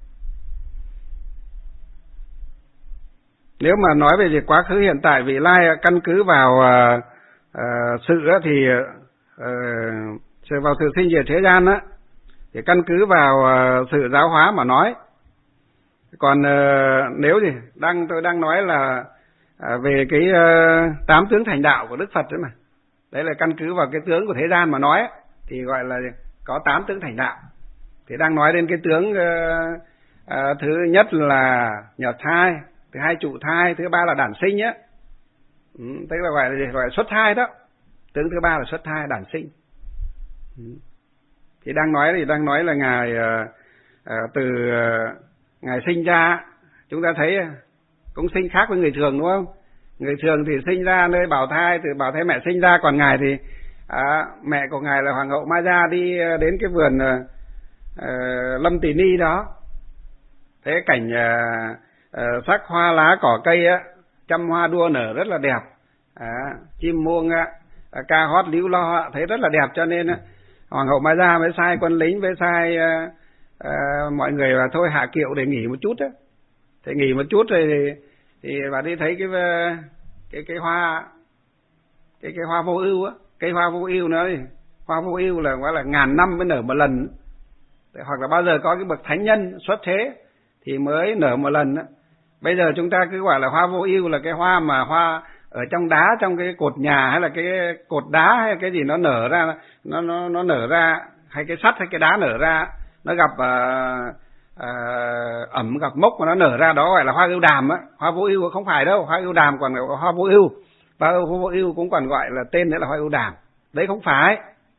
nếu mà nói về việc quá khứ, hiện tại, vị lai căn cứ vào uh, uh, sự thì uh, vào sự sinh diệt thế gian á, thì căn cứ vào uh, sự giáo hóa mà nói. Còn uh, nếu thì đang tôi đang nói là uh, về cái uh, tám tướng thành đạo của Đức Phật đấy mà. Đấy là căn cứ vào cái tướng của thế gian mà nói, thì gọi là có tám tướng thành đạo. Thì đang nói đến cái tướng uh, uh, thứ nhất là nhập thai, thứ hai trụ thai, thứ ba là đản sinh á. Ừ, tức là gọi là, gọi là xuất thai đó. Tướng thứ ba là xuất thai, đản sinh. Ừ. Thì đang nói thì đang nói là ngài uh, uh, từ uh, ngài sinh ra, chúng ta thấy cũng sinh khác với người thường đúng không? Người thường thì sinh ra nơi bào thai, từ bào thai mẹ sinh ra, còn ngài thì à, mẹ của ngài là Hoàng hậu Ma Gia đi đến cái vườn uh, uh, Lâm Tỳ Ni đó, thế cảnh uh, uh, sắc hoa lá cỏ cây á, trăm hoa đua nở rất là đẹp, à, chim muông á, uh, ca hót líu lo, thấy rất là đẹp, cho nên uh, Hoàng hậu Ma Gia mới sai quân lính, với sai uh, uh, mọi người là thôi hạ kiệu để nghỉ một chút á. Thế nghỉ một chút rồi thì, thì bà đi thấy cái cái cái hoa cái cái hoa vô ưu á, cây hoa vô ưu nữa, hoa vô ưu là gọi là ngàn năm mới nở một lần, hoặc là bao giờ có cái bậc thánh nhân xuất thế thì mới nở một lần á. Bây giờ chúng ta cứ gọi là hoa vô ưu là cái hoa mà hoa ở trong đá, trong cái cột nhà, hay là cái cột đá, hay cái gì nó nở ra, nó nó nó nở ra, hay cái sắt hay cái đá nở ra, nó gặp uh, uh, ẩm gặp mốc mà nó nở ra, đó gọi là hoa ưu đàm á. Hoa vô ưu không phải đâu, hoa ưu đàm còn gọi là hoa vô ưu, và hoa vô ưu cũng còn gọi là tên nữa là hoa ưu đàm. Đấy không phải.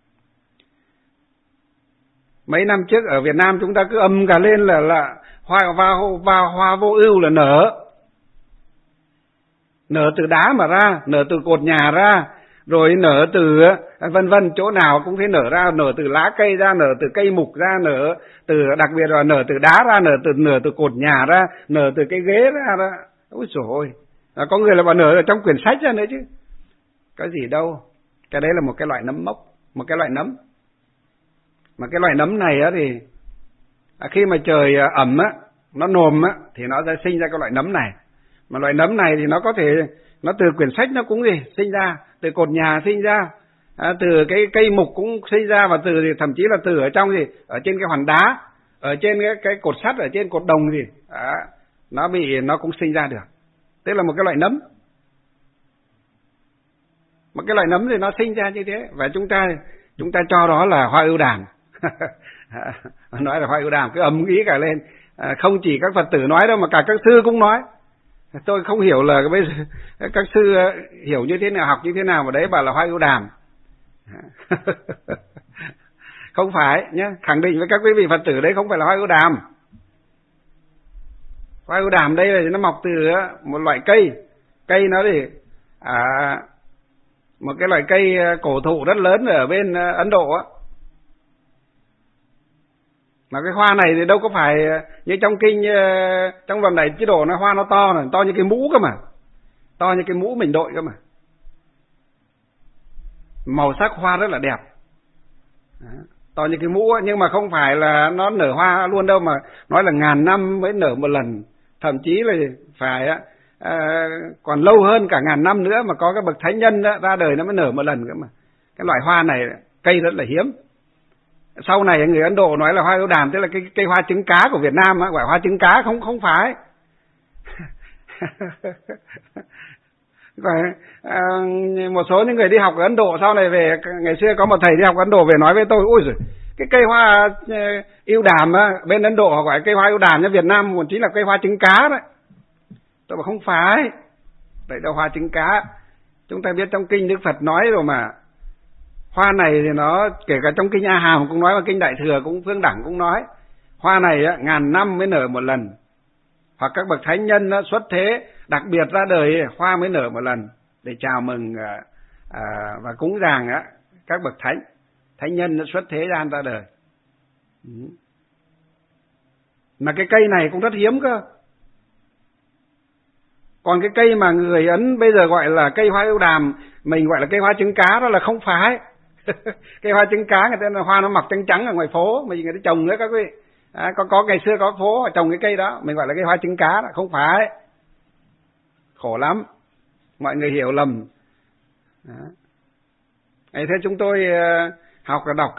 Mấy năm trước ở Việt Nam chúng ta cứ âm cả lên là là hoa và hoa, hoa vô ưu là nở nở từ đá mà ra, nở từ cột nhà ra, rồi nở từ vân vân, chỗ nào cũng thấy nở ra, nở từ lá cây ra, nở từ cây mục ra, nở từ, đặc biệt là nở từ đá ra, nở từ nở từ cột nhà ra, nở từ cái ghế ra đó. Ôi trời ơi, à, có người là bảo nở ở trong quyển sách ra nữa chứ, có gì đâu. Cái đấy là một cái loại nấm mốc, một cái loại nấm. Mà cái loại nấm này á thì à, khi mà trời ẩm á, nó nồm á, thì nó sẽ sinh ra cái loại nấm này. Mà loại nấm này thì nó có thể, nó từ quyển sách nó cũng gì sinh ra, từ cột nhà sinh ra, à, từ cái cây mục cũng sinh ra, và từ thậm chí là từ ở trong gì, ở trên cái hòn đá, ở trên cái, cái cột sắt, ở trên cột đồng gì, à, nó bị, nó cũng sinh ra được. Tức là một cái loại nấm. Một cái loại nấm thì nó sinh ra như thế, và chúng ta chúng ta cho đó là hoa ưu đàm. Nói là hoa ưu đàm, cứ ầm ý cả lên. À, không chỉ các Phật tử nói đâu mà cả các sư cũng nói. Tôi không hiểu là bây giờ các sư hiểu như thế nào, học như thế nào mà đấy bảo là hoa ưu đàm. Không phải nhé, khẳng định với các quý vị Phật tử đấy không phải là hoa ưu đàm. Hoa ưu đàm đây là nó mọc từ một loại cây, cây nó thì à, một cái loại cây cổ thụ rất lớn ở bên Ấn Độ á. Mà cái hoa này thì đâu có phải như trong kinh, trong Vòng Đại Chế Độ nó hoa nó to này, to như cái mũ cơ mà, to như cái mũ mình đội cơ mà. Màu sắc hoa rất là đẹp. Đó, to như cái mũ ấy, nhưng mà không phải là nó nở hoa luôn đâu, mà nói là ngàn năm mới nở một lần, thậm chí là phải à, còn lâu hơn cả ngàn năm nữa, mà có cái bậc thánh nhân đó, ra đời nó mới nở một lần cơ mà. Cái loại hoa này cây rất là hiếm. Sau này người Ấn Độ nói là hoa ưu đàm, tức là cái cây hoa trứng cá của Việt Nam á, gọi hoa trứng cá, không không phải. À, một số những người đi học ở Ấn Độ sau này về, ngày xưa có một thầy đi học Ấn Độ về nói với tôi, ôi giời, cái cây hoa ưu đàm á, bên Ấn Độ họ gọi cây hoa ưu đàm, như Việt Nam còn chính là cây hoa trứng cá đấy. Tôi bảo không phải, đấy là hoa trứng cá. Chúng ta biết trong kinh Đức Phật nói rồi mà, hoa này thì nó, kể cả trong kinh A Hàm cũng nói, và kinh Đại Thừa cũng, Phương Đẳng cũng nói, hoa này á, ngàn năm mới nở một lần, hoặc các bậc thánh nhân á, xuất thế đặc biệt ra đời, hoa mới nở một lần để chào mừng à, à, và cúng dường á, các bậc thánh thánh nhân nó xuất thế gian ra đời. Ừ. Mà cái cây này cũng rất hiếm cơ. Còn cái cây mà người Ấn bây giờ gọi là cây hoa ưu đàm, mình gọi là cây hoa trứng cá, đó là không phải. Cây hoa trứng cá người ta là hoa nó mọc trắng trắng ở ngoài phố, mà người ta trồng nữa các quý vị. À, có có ngày xưa có phố trồng cái cây đó, mình gọi là cây hoa trứng cá đó, không phải. Khổ lắm, mọi người hiểu lầm. Đó. Thế chúng tôi uh, học và đọc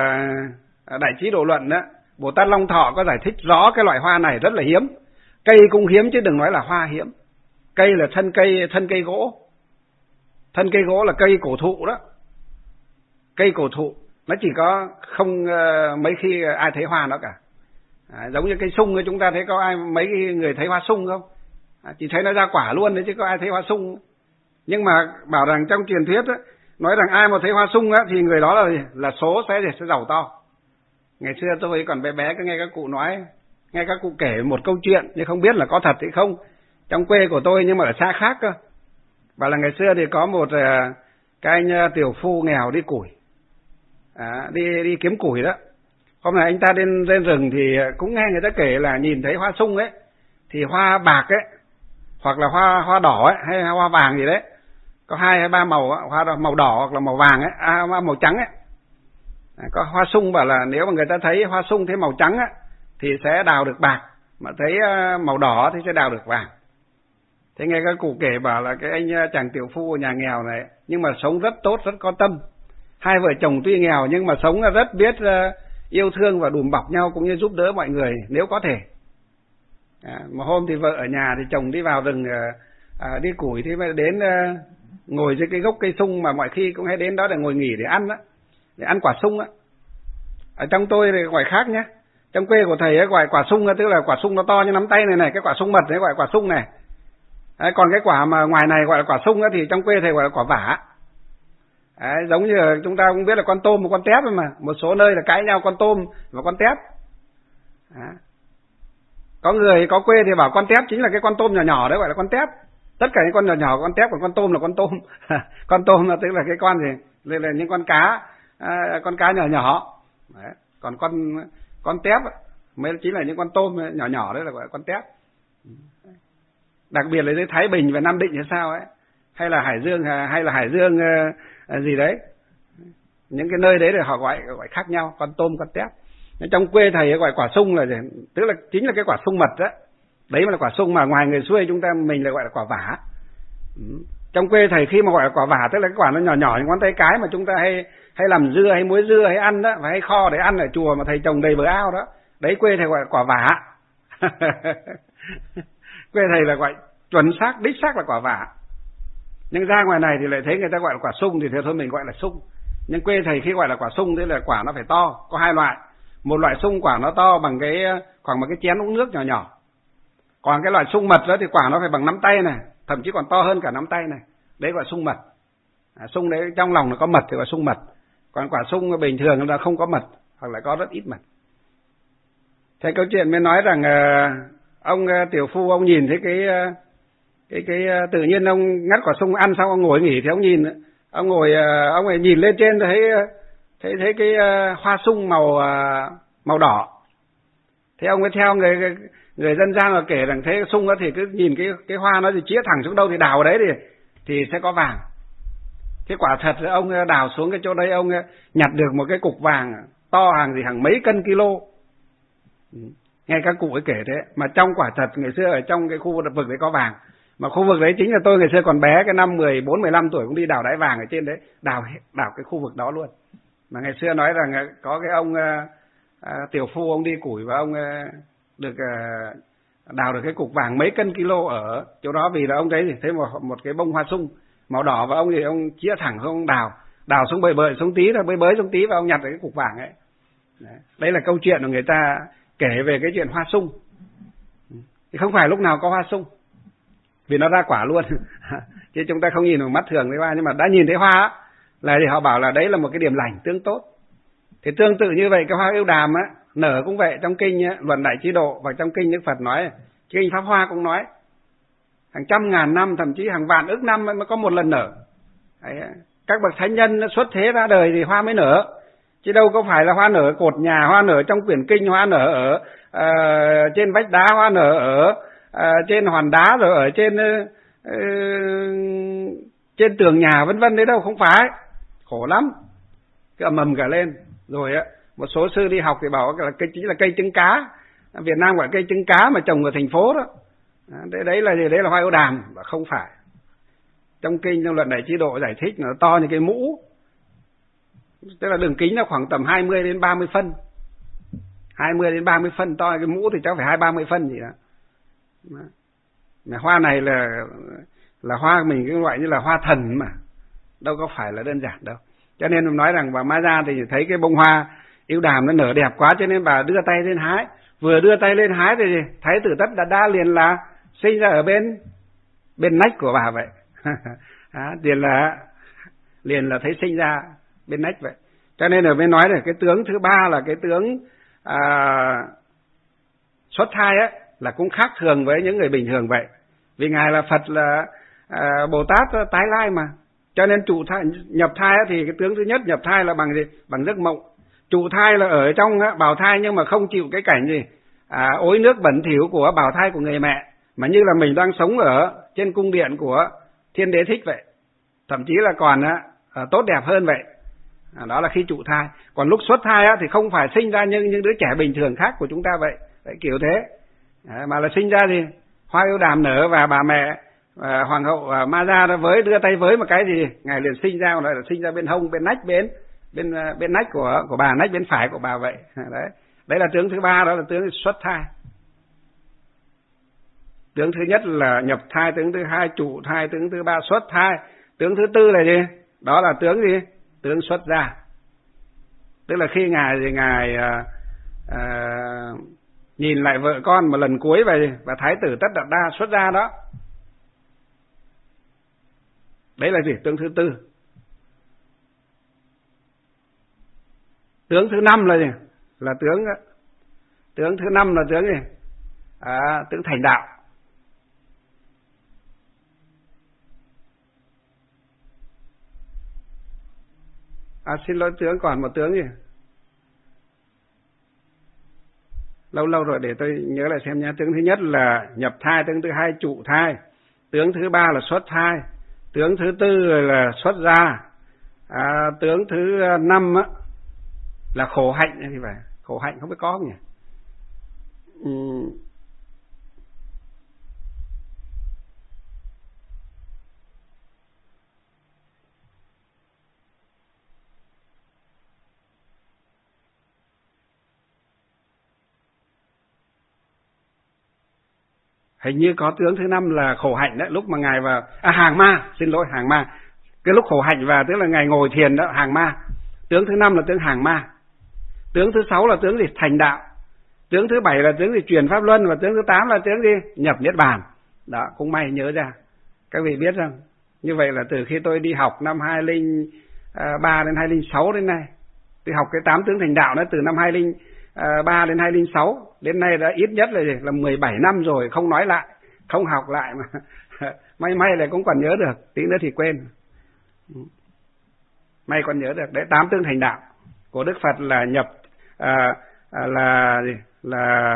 uh, Đại Trí Độ Luận đó, Bồ Tát Long Thọ có giải thích rõ cái loại hoa này rất là hiếm. Cây cũng hiếm chứ đừng nói là hoa hiếm. Cây là thân cây, thân cây gỗ. Thân cây gỗ là cây cổ thụ đó. Cây cổ thụ, nó chỉ có không uh, mấy khi ai thấy hoa nó cả. À, giống như cây sung, chúng ta thấy có ai mấy người thấy hoa sung không? À, chỉ thấy nó ra quả luôn đấy chứ có ai thấy hoa sung. Nhưng mà bảo rằng trong truyền thuyết á, nói rằng ai mà thấy hoa sung á thì người đó là là số sẽ sẽ giàu to. Ngày xưa tôi còn bé bé cứ nghe các cụ nói, nghe các cụ kể một câu chuyện nhưng không biết là có thật hay không, trong quê của tôi nhưng mà ở xa khác cơ. Bảo là ngày xưa thì có một cái anh tiểu phu nghèo đi củi, à, đi đi kiếm củi đó. Hôm nay anh ta lên lên rừng thì cũng nghe người ta kể là nhìn thấy hoa sung ấy, thì hoa bạc ấy, hoặc là hoa hoa đỏ ấy, hay hoa vàng gì đấy, có hai hay ba màu, hoa màu đỏ hoặc là màu vàng ấy, à, màu trắng ấy. À, có hoa sung, bảo là nếu mà người ta thấy hoa sung thấy màu trắng ấy, thì sẽ đào được bạc, mà thấy màu đỏ thì sẽ đào được vàng. Thế nghe các cụ kể bảo là cái anh chàng tiểu phu nhà nghèo này, nhưng mà sống rất tốt, rất có tâm. Hai vợ chồng tuy nghèo nhưng mà sống rất biết yêu thương và đùm bọc nhau, cũng như giúp đỡ mọi người nếu có thể. À, một hôm thì vợ ở nhà thì chồng đi vào rừng à, đi củi, thì đến à, ngồi dưới cái gốc cây sung mà mọi khi cũng hay đến đó để ngồi nghỉ để ăn đó, để ăn quả sung á. Ở trong tôi thì gọi khác nhé, trong quê của thầy ấy gọi quả sung, tức là quả sung nó to như nắm tay này này, cái quả sung mật đấy gọi quả sung này. Đấy, còn cái quả mà ngoài này gọi là quả sung á, thì trong quê thầy gọi là quả vả. Đấy, giống như chúng ta cũng biết là con tôm và con tép mà, một số nơi là cãi nhau con tôm và con tép. Đấy. Có người có quê thì bảo con tép chính là cái con tôm nhỏ nhỏ đấy gọi là con tép. Tất cả những con nhỏ nhỏ con tép, còn con tôm là con tôm. Con tôm là tức là cái con gì? Đây là những con cá, à, con cá nhỏ nhỏ. Đấy. Còn con con tép mới chính là những con tôm nhỏ nhỏ, đấy là gọi là con tép. Đặc biệt là dưới Thái Bình và Nam Định hay sao ấy, hay là Hải Dương hay là Hải Dương uh, gì đấy, những cái nơi đấy thì họ gọi gọi khác nhau, con tôm con tép. Trong quê thầy gọi quả sung là gì? Tức là chính là cái quả sung mật đó. Đấy mà là quả sung, mà ngoài người xuôi chúng ta mình lại gọi là quả vả. Ừ. Trong quê thầy khi mà gọi là quả vả tức là cái quả nó nhỏ nhỏ như ngón tay cái mà chúng ta hay hay làm dưa hay muối dưa hay ăn đó, và hay kho để ăn ở chùa mà thầy trồng đầy bờ ao đó. Đấy quê thầy gọi là quả vả. Quê thầy là gọi chuẩn xác, đích xác là quả vả. Nhưng ra ngoài này thì lại thấy người ta gọi là quả sung thì thôi mình gọi là sung. Nhưng quê thầy khi gọi là quả sung thế là quả nó phải to, có hai loại. Một loại sung quả nó to bằng cái khoảng một cái chén uống nước nhỏ nhỏ. Còn cái loại sung mật đó thì quả nó phải bằng nắm tay này, thậm chí còn to hơn cả nắm tay này. Đấy gọi sung mật. À, sung đấy trong lòng nó có mật thì gọi sung mật. Còn quả sung bình thường là không có mật hoặc là có rất ít mật. Thế câu chuyện mới nói rằng uh, ông uh, tiểu phu ông nhìn thấy cái uh, cái cái uh, tự nhiên ông ngắt quả sung ăn xong ông ngồi nghỉ thì ông nhìn ông ngồi uh, ông ấy nhìn lên trên thấy thấy thấy cái uh, hoa sung màu uh, màu đỏ. Thế ông ấy theo người người dân gian là kể rằng thế sung đó thì cứ nhìn cái cái hoa nó thì chĩa thẳng xuống đâu thì đào ở đấy thì thì sẽ có vàng. Thế quả thật là ông đào xuống cái chỗ đấy ông nhặt được một cái cục vàng to hàng gì hàng mấy cân kilo. Nghe các cụ ấy kể thế, mà trong quả thật ngày xưa ở trong cái khu vực đấy có vàng. Mà khu vực đấy chính là tôi ngày xưa còn bé, cái năm mười bốn mười lăm tuổi cũng đi đào đáy vàng ở trên đấy, đào đào cái khu vực đó luôn. Mà ngày xưa nói rằng có cái ông à, tiểu phu ông đi củi và ông à, được à, đào được cái cục vàng mấy cân kilo ở chỗ đó, vì là ông thấy gì thấy một một cái bông hoa sung màu đỏ và ông thì ông chĩa thẳng không đào đào xuống bơi bơi xuống tí rồi bơi bơi xuống tí và ông nhặt được cái cục vàng ấy. Đấy. Đây là câu chuyện của người ta kể về cái chuyện hoa sung. Thì không phải lúc nào có hoa sung vì nó ra quả luôn. Chứ chúng ta không nhìn bằng mắt thường thấy hoa, nhưng mà đã nhìn thấy hoa á, là thì họ bảo là đấy là một cái điểm lành tương tốt. Thì tương tự như vậy cái hoa yêu đàm á nở cũng vậy. Trong kinh á, Luận Đại Trí Độ và trong kinh Đức Phật nói, kinh Pháp Hoa cũng nói hàng trăm ngàn năm thậm chí hàng vạn ức năm mới có một lần nở. Đấy, các bậc thánh nhân xuất thế ra đời thì hoa mới nở, chứ đâu có phải là hoa nở cột nhà, hoa nở trong quyển kinh, hoa nở ở uh, trên vách đá, hoa nở ở uh, trên hòn đá, rồi ở trên uh, uh, trên tường nhà vân vân đấy đâu, không phải. Khổ lắm, cứ mầm cả lên. Rồi á, một số sư đi học thì bảo là cây chính là cây trứng cá, Việt Nam gọi cây trứng cá mà trồng ở thành phố đó. Đấy, đấy là gì? Đấy là hoa yêu đàm. Và không phải. Trong kinh, trong Luận Đại Trí Độ giải thích nó to như cái mũ, tức là đường kính nó khoảng tầm hai mươi đến ba mươi phân, hai mươi đến ba mươi phân to. Cái mũ thì chắc phải hai ba mươi phân gì đó. Mà hoa này là là hoa mình cái loại như là hoa thần mà, đâu có phải là đơn giản đâu. Cho nên mình nói rằng bà Ma Gia thì thấy cái bông hoa yêu đàm nó nở đẹp quá, cho nên bà đưa tay lên hái. Vừa đưa tay lên hái thì Thái tử Tất Đạt Đa liền là sinh ra ở bên bên nách của bà vậy. À, liền là liền là thấy sinh ra bên nách vậy. Cho nên ở bên nói là cái tướng thứ ba là cái tướng à, xuất thai ấy, là cũng khác thường với những người bình thường vậy. Vì ngài là Phật, là à, Bồ Tát tái lai mà. Cho nên trụ thai, nhập thai ấy, thì cái tướng thứ nhất nhập thai là bằng gì? Bằng giấc mộng. Trụ thai là ở trong bào thai nhưng mà không chịu cái cảnh gì à, ối nước bẩn thỉu của bào thai của người mẹ, mà như là mình đang sống ở trên cung điện của Thiên Đế Thích vậy, thậm chí là còn á, tốt đẹp hơn vậy. À, đó là khi trụ thai. Còn lúc xuất thai á, thì không phải sinh ra như những đứa trẻ bình thường khác của chúng ta vậy, vậy kiểu thế. À, mà là sinh ra thì hoa yêu đàm nở và bà mẹ à, hoàng hậu à, Ma Gia đã với đưa tay với một cái thì ngài liền sinh ra, lại là sinh ra bên hông, bên nách, bên bên bên nách của của bà, nách bên phải của bà vậy. À, đấy đấy là tướng thứ ba, đó là tướng xuất thai. Tướng thứ nhất là nhập thai, tướng thứ hai trụ thai, tướng thứ ba xuất thai, tướng thứ tư là gì? Đó là tướng gì? Tướng xuất gia. Tức là khi ngài thì ngài à, à, nhìn lại vợ con một lần cuối vậy, và Thái tử Tất Đạt Đa xuất gia đó. Đấy là gì? Tướng thứ tư. Tướng thứ năm là gì? Là tướng tướng thứ năm là tướng gì? À, tướng thành đạo. À, xin lỗi tướng, còn một tướng gì? Lâu lâu rồi để tôi nhớ lại xem nhé. Tướng thứ nhất là nhập thai, tướng thứ hai trụ thai, tướng thứ ba là xuất thai, tướng thứ tư là xuất gia, à, tướng thứ năm á, là khổ hạnh thì phải. Khổ hạnh không biết có không nhỉ? Ừ. Hình như có tướng thứ năm là khổ hạnh đấy, lúc mà ngài vào à hàng ma, xin lỗi hàng ma. Cái lúc khổ hạnh và tức là ngài ngồi thiền đó, hàng ma. Tướng thứ năm là tướng hàng ma. Tướng thứ sáu là tướng gì? Thành đạo. Tướng thứ bảy là tướng gì? Truyền pháp luân, và tướng thứ tám là tướng gì? Nhập niết bàn. Đó, cũng may nhớ ra. Các vị biết rằng như vậy là từ khi tôi đi học năm hai không ba đến hai không sáu đến nay, tôi học cái tám tướng thành đạo đó từ năm hai không ba đến hai không sáu đến nay đã ít nhất là là mười bảy năm rồi, không nói lại, không học lại mà may may là cũng còn nhớ được, tí nữa thì quên. May còn nhớ được đấy, tám tướng thành đạo của Đức Phật là nhập à, à, là là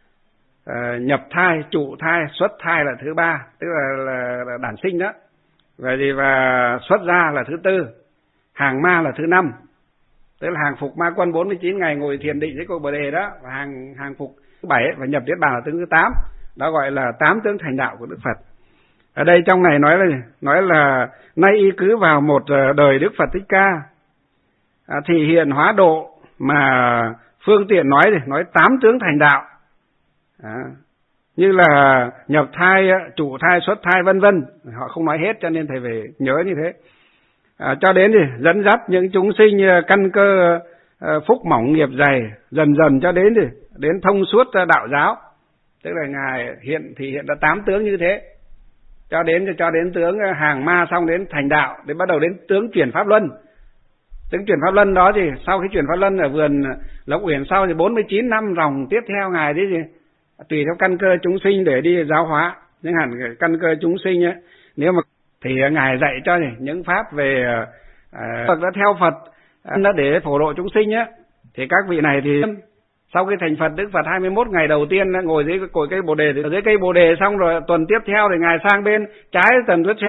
à, nhập thai, trụ thai, xuất thai là thứ ba, tức là, là, là đản sinh đó. Vậy thì và xuất gia là thứ tư, hàng ma là thứ năm, tức là hàng phục ma quân bốn mươi chín ngày ngồi thiền định với cô Bồ Đề đó, và hàng hàng phục thứ bảy và nhập niết bàn là tướng thứ tám. Đó gọi là tám tướng thành đạo của Đức Phật. Ở đây trong này nói là nói là nay y cứ vào một đời Đức Phật Thích Ca à, thì hiện hóa độ, mà phương tiện nói thì nói tám tướng thành đạo à, như là nhập thai, trụ thai, xuất thai vân vân, họ không nói hết cho nên thầy phải nhớ như thế. À, cho đến thì dẫn dắt những chúng sinh căn cơ à, phúc mỏng nghiệp dày, dần dần cho đến thì đến thông suốt đạo giáo, tức là ngài hiện thì hiện đã tám tướng như thế, cho đến cho đến tướng hàng ma, xong đến thành đạo, đến bắt đầu đến tướng chuyển pháp luân. Tướng chuyển pháp luân đó thì sau khi chuyển pháp luân ở vườn Lộc Uyển sau thì bốn mươi chín năm ròng tiếp theo ngài đấy gì tùy theo căn cơ chúng sinh để đi giáo hóa. Nhưng hẳn căn cơ chúng sinh ấy, nếu mà thì ngài dạy cho những pháp về à, Phật đã theo Phật đã để phổ độ chúng sinh á, thì các vị này thì sau khi thành Phật, Đức Phật hai mươi mốt ngày đầu tiên ngồi dưới cội cây Bồ Đề, dưới cây Bồ Đề xong rồi tuần tiếp theo thì ngài sang bên trái tần rất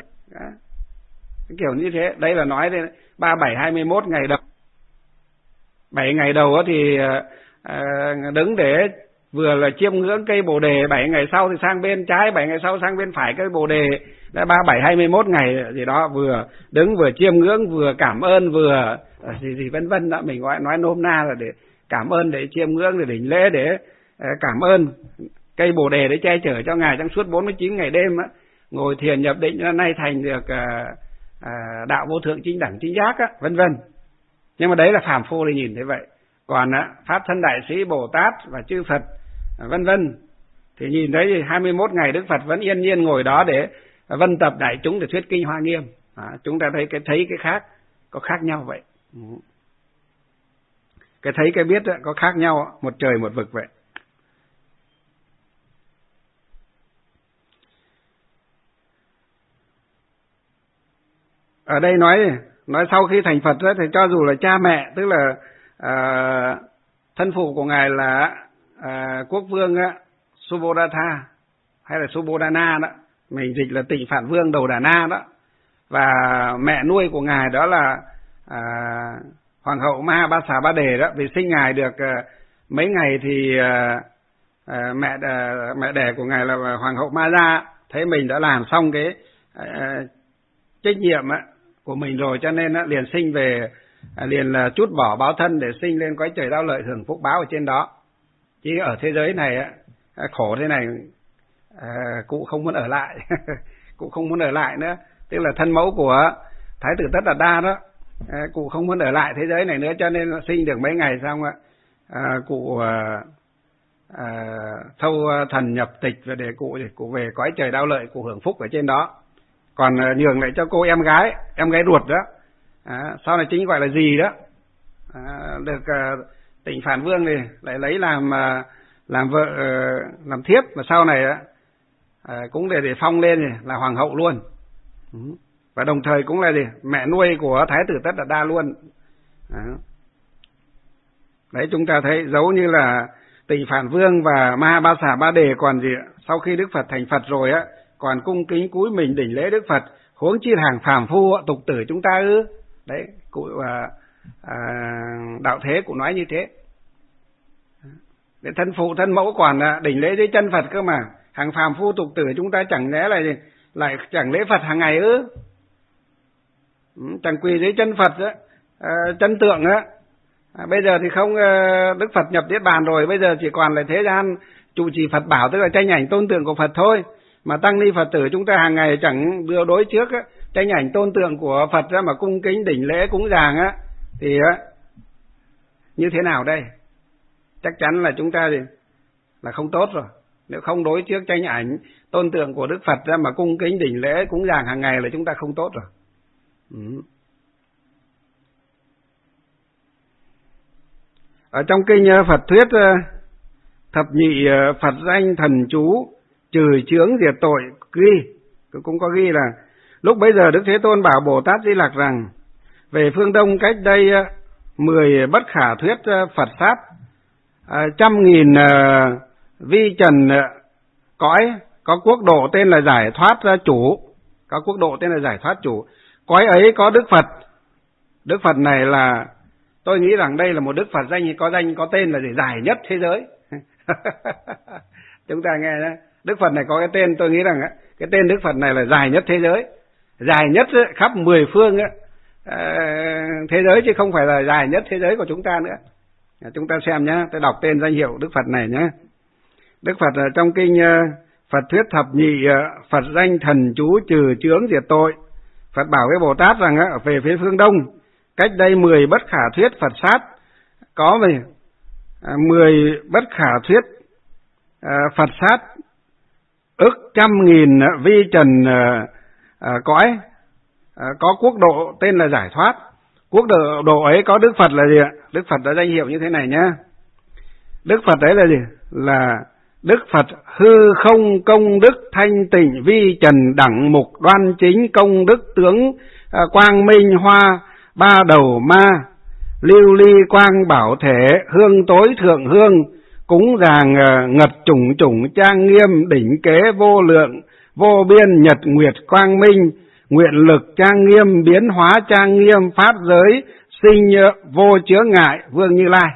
kiểu như thế. Đây là nói đây ba bảy hai mươi mốt ngày đầu, bảy ngày đầu thì à, đứng để vừa là chiêm ngưỡng cây Bồ Đề, bảy ngày sau thì sang bên trái, bảy ngày sau sang bên phải cây Bồ Đề, đã ba bảy hai mươi mốt ngày gì đó, vừa đứng vừa chiêm ngưỡng vừa cảm ơn vừa gì gì vân vân đó, mình gọi nói nôm na là để cảm ơn, để chiêm ngưỡng, để đỉnh lễ, để cảm ơn cây Bồ Đề để che chở cho ngài trong suốt bốn mươi chín ngày đêm á, ngồi thiền nhập định cho nay thành được à, à, đạo vô thượng chính đẳng chính giác á, vân vân. Nhưng mà đấy là phàm phu thì nhìn thế vậy, còn á, pháp thân đại sĩ Bồ Tát và chư Phật à, vân vân thì nhìn thấy thì hai mươi mốt ngày Đức Phật vẫn yên nhiên ngồi đó để vân tập đại chúng để thuyết kinh Hoa Nghiêm. À, chúng ta thấy cái thấy cái khác có khác nhau vậy. Ừ. Cái thấy cái biết đó, có khác nhau, một trời một vực vậy. Ở đây nói nói sau khi thành Phật đó, thì cho dù là cha mẹ, tức là à, thân phụ của ngài là à, quốc vương á, Subodhatha hay là Subodhana đó, mình dịch là Tịnh Phạn Vương Đầu Đà Na đó, và mẹ nuôi của ngài đó là à, Hoàng hậu Ma Ba Xà Ba Đề đó, vì sinh ngài được uh, mấy ngày thì uh, uh, mẹ uh, mẹ đẻ của ngài là Hoàng hậu Ma Gia thấy mình đã làm xong cái uh, trách nhiệm uh, của mình rồi, cho nên uh, liền sinh về, uh, liền uh, trút bỏ báo thân để sinh lên cõi trời Đao Lợi hưởng phúc báo ở trên đó. Chứ ở thế giới này uh, khổ thế này, uh, cụ không muốn ở lại, cụ không muốn ở lại nữa, tức là thân mẫu của Thái tử Tất Đạt Đa đó. À, cụ không muốn ở lại thế giới này nữa, cho nên sinh được mấy ngày xong à, cụ à, à, thâu thần nhập tịch và để cụ để cụ về cõi trời Đao Lợi, cụ hưởng phúc ở trên đó. Còn à, nhường lại cho cô em gái, em gái ruột đó, à, sau này chính gọi là dì đó, à, được à, Tịnh Phạn Vương thì lại lấy làm à, làm vợ à, làm thiếp, mà sau này à, cũng để để phong lên thì là hoàng hậu luôn. Ừ. Và đồng thời cũng là gì? Mẹ nuôi của Thái tử Tất Đạt Đa luôn. Đó. Đấy, chúng ta thấy giống như là Tỳ Phạn Vương và Ma Ba Xà Ba Đề còn gì ạ? Sau khi Đức Phật thành Phật rồi á, còn cung kính cúi mình đỉnh lễ Đức Phật, huống chi hàng phàm phu tục tử chúng ta ư? Đấy, cụ à, à, đạo thế cụ nói như thế. Để thân phụ thân mẫu còn đỉnh lễ dưới chân Phật cơ mà, hàng phàm phu tục tử chúng ta chẳng lẽ lại lại chẳng lễ Phật hàng ngày ư? Chẳng quỳ dưới chân Phật á, à, chân tượng á. À, bây giờ thì không, Đức Phật nhập Niết Bàn rồi, bây giờ chỉ còn là thế gian trụ trì Phật bảo, tức là tranh ảnh tôn tượng của Phật thôi. Mà tăng ni Phật tử chúng ta hàng ngày chẳng đưa đối trước á, tranh ảnh tôn tượng của Phật ra mà cung kính đỉnh lễ cúng dường á, thì á, như thế nào đây? Chắc chắn là chúng ta thì là không tốt rồi. Nếu không đối trước tranh ảnh tôn tượng của Đức Phật ra mà cung kính đỉnh lễ cúng dường hàng ngày là chúng ta không tốt rồi. Ừ. Ở trong kinh Phật thuyết thập nhị Phật danh thần chú trừ chướng diệt tội ghi, cũng có ghi là lúc bấy giờ Đức Thế Tôn bảo Bồ Tát Di Lặc rằng về phương Đông cách đây mười bất khả thuyết Phật sát, trăm nghìn vi trần cõi, có quốc độ tên là giải thoát chủ, có quốc độ tên là giải thoát chủ. Cõi ấy có Đức Phật. Đức Phật này là, tôi nghĩ rằng đây là một Đức Phật danh có danh có tên là gì? Dài nhất thế giới. Chúng ta nghe đó. Đức Phật này có cái tên, tôi nghĩ rằng cái tên Đức Phật này là dài nhất thế giới, dài nhất khắp mười phương thế giới, chứ không phải là dài nhất thế giới của chúng ta nữa. Chúng ta xem nhé, tôi đọc tên danh hiệu Đức Phật này nhé. Đức Phật trong kinh Phật thuyết thập nhị Phật danh thần chú trừ chướng diệt tội, Phật bảo với Bồ Tát rằng về phía phương Đông cách đây mười bất khả thuyết Phật sát, có về mười bất khả thuyết Phật sát ức trăm nghìn vi trần cõi, có quốc độ tên là giải thoát. Quốc độ, độ ấy có Đức Phật là gì ạ? Đức Phật đã danh hiệu như thế này nhá. Đức Phật đấy là gì? Là Đức Phật hư không công đức thanh tịnh vi trần đẳng mục đoan chính công đức tướng quang minh hoa ba đầu ma lưu ly quang bảo thể hương tối thượng hương cúng dường ngật chủng chủng trang nghiêm đỉnh kế vô lượng vô biên nhật nguyệt quang minh nguyện lực trang nghiêm biến hóa trang nghiêm pháp giới sinh vô chướng ngại Vương Như Lai.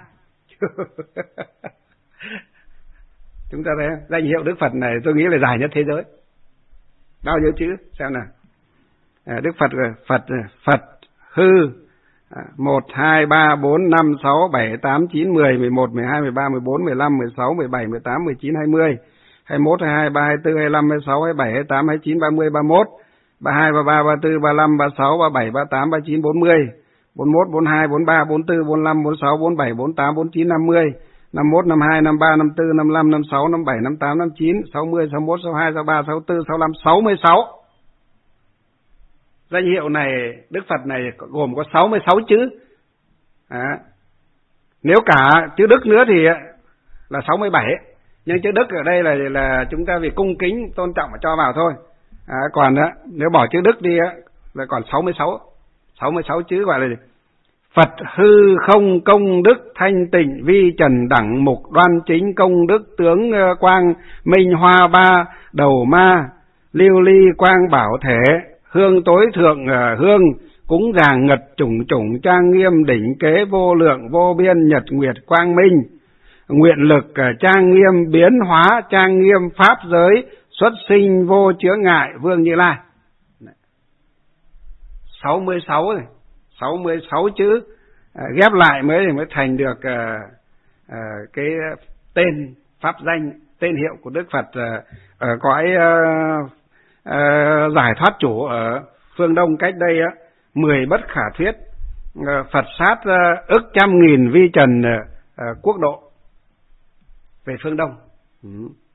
Chúng ta thấy danh hiệu Đức Phật này tôi nghĩ là dài nhất thế giới. Bao nhiêu chữ xem nào? À, Đức Phật Phật Phật hư một hai ba bốn năm sáu bảy tám chín mười mười một mười hai mười ba mười bốn mười lăm mười sáu mười bảy mười tám mười chín hai mươi hai mươi mốt hai mươi hai ba mươi tư hai mươi lăm hai mươi sáu hai mươi bảy hai mươi tám hai mươi chín ba mươi ba mươi mốt ba mươi hai ba mươi ba ba mươi tư ba mươi lăm ba mươi sáu ba mươi bảy ba mươi tám ba mươi chín bốn mươi bốn mươi mốt bốn mươi hai bốn mươi ba bốn mươi tư bốn mươi lăm bốn mươi sáu bốn mươi bảy bốn mươi tám bốn mươi chín năm mươi năm mươi mốt năm mươi hai năm mươi ba năm mươi tư năm mươi lăm năm mươi sáu năm mươi bảy năm mươi tám năm mươi chín sáu mươi sáu mươi mốt sáu mươi hai sáu mươi ba sáu mươi tư sáu mươi lăm sáu mươi sáu. Danh hiệu này Đức Phật này gồm có sáu mươi sáu chữ. À, nếu cả chữ Đức nữa thì là sáu mươi bảy, nhưng chữ Đức ở đây là là chúng ta vì cung kính tôn trọng mà cho vào thôi. À, còn đó, nếu bỏ chữ Đức đi là còn sáu mươi sáu, sáu mươi sáu chữ gọi là gì? Phật hư không công đức thanh tịnh vi trần đẳng mục đoan chính công đức tướng quang minh hoa ba đầu ma lưu ly quang bảo thể hương tối thượng hương cúng dường ngật chủng chủng trang nghiêm đỉnh kế vô lượng vô biên nhật nguyệt quang minh nguyện lực trang nghiêm biến hóa trang nghiêm pháp giới xuất sinh vô chướng ngại Vương Như Lai. sáu mươi sáu này, sáu mươi sáu chữ à, ghép lại mới mới thành được à, à, cái tên pháp danh tên hiệu của Đức Phật à, ở cõi à, à, giải thoát chủ ở phương Đông cách đây á, mười bất khả thuyết à, Phật sát à, ức trăm nghìn vi trần à, quốc độ về phương Đông. Ừ.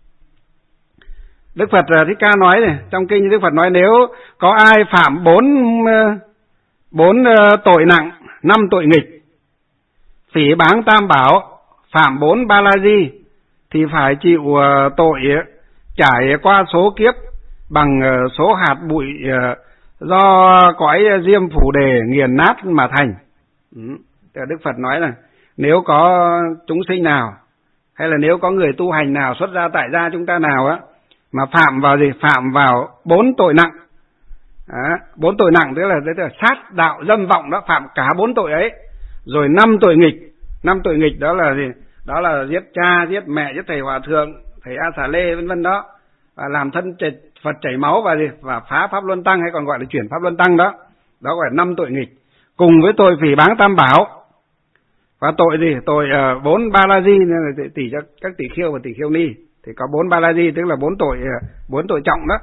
Đức Phật Thích Ca nói này, trong kinh Đức Phật nói nếu có ai phạm bốn bốn tội nặng, năm tội nghịch, phỉ báng tam bảo, phạm bốn ba la di, thì phải chịu tội trải qua số kiếp bằng số hạt bụi do cõi diêm phủ đề nghiền nát mà thành. Đức Phật nói là nếu có chúng sinh nào hay là nếu có người tu hành nào xuất gia tại gia chúng ta nào á mà phạm vào gì? Phạm vào bốn tội nặng. Đó, bốn tội nặng tức là, tức là sát, đạo, dâm, vọng đó, phạm cả bốn tội ấy. Rồi năm tội nghịch. Năm tội nghịch đó là gì? Đó là giết cha, giết mẹ, giết thầy hòa thượng, thầy A Xà Lê vân vân đó, và làm thân Phật chảy máu và gì? Và phá pháp luân tăng hay còn gọi là chuyển pháp luân tăng đó. Đó gọi là năm tội nghịch. Cùng với tội phỉ báng tam bảo. Và tội gì? Tội uh, bốn ba la di, nên là tỷ cho các tỷ khiêu và tỷ khiêu ni. Thì có bốn ba la di tức là bốn tội bốn tội trọng đó.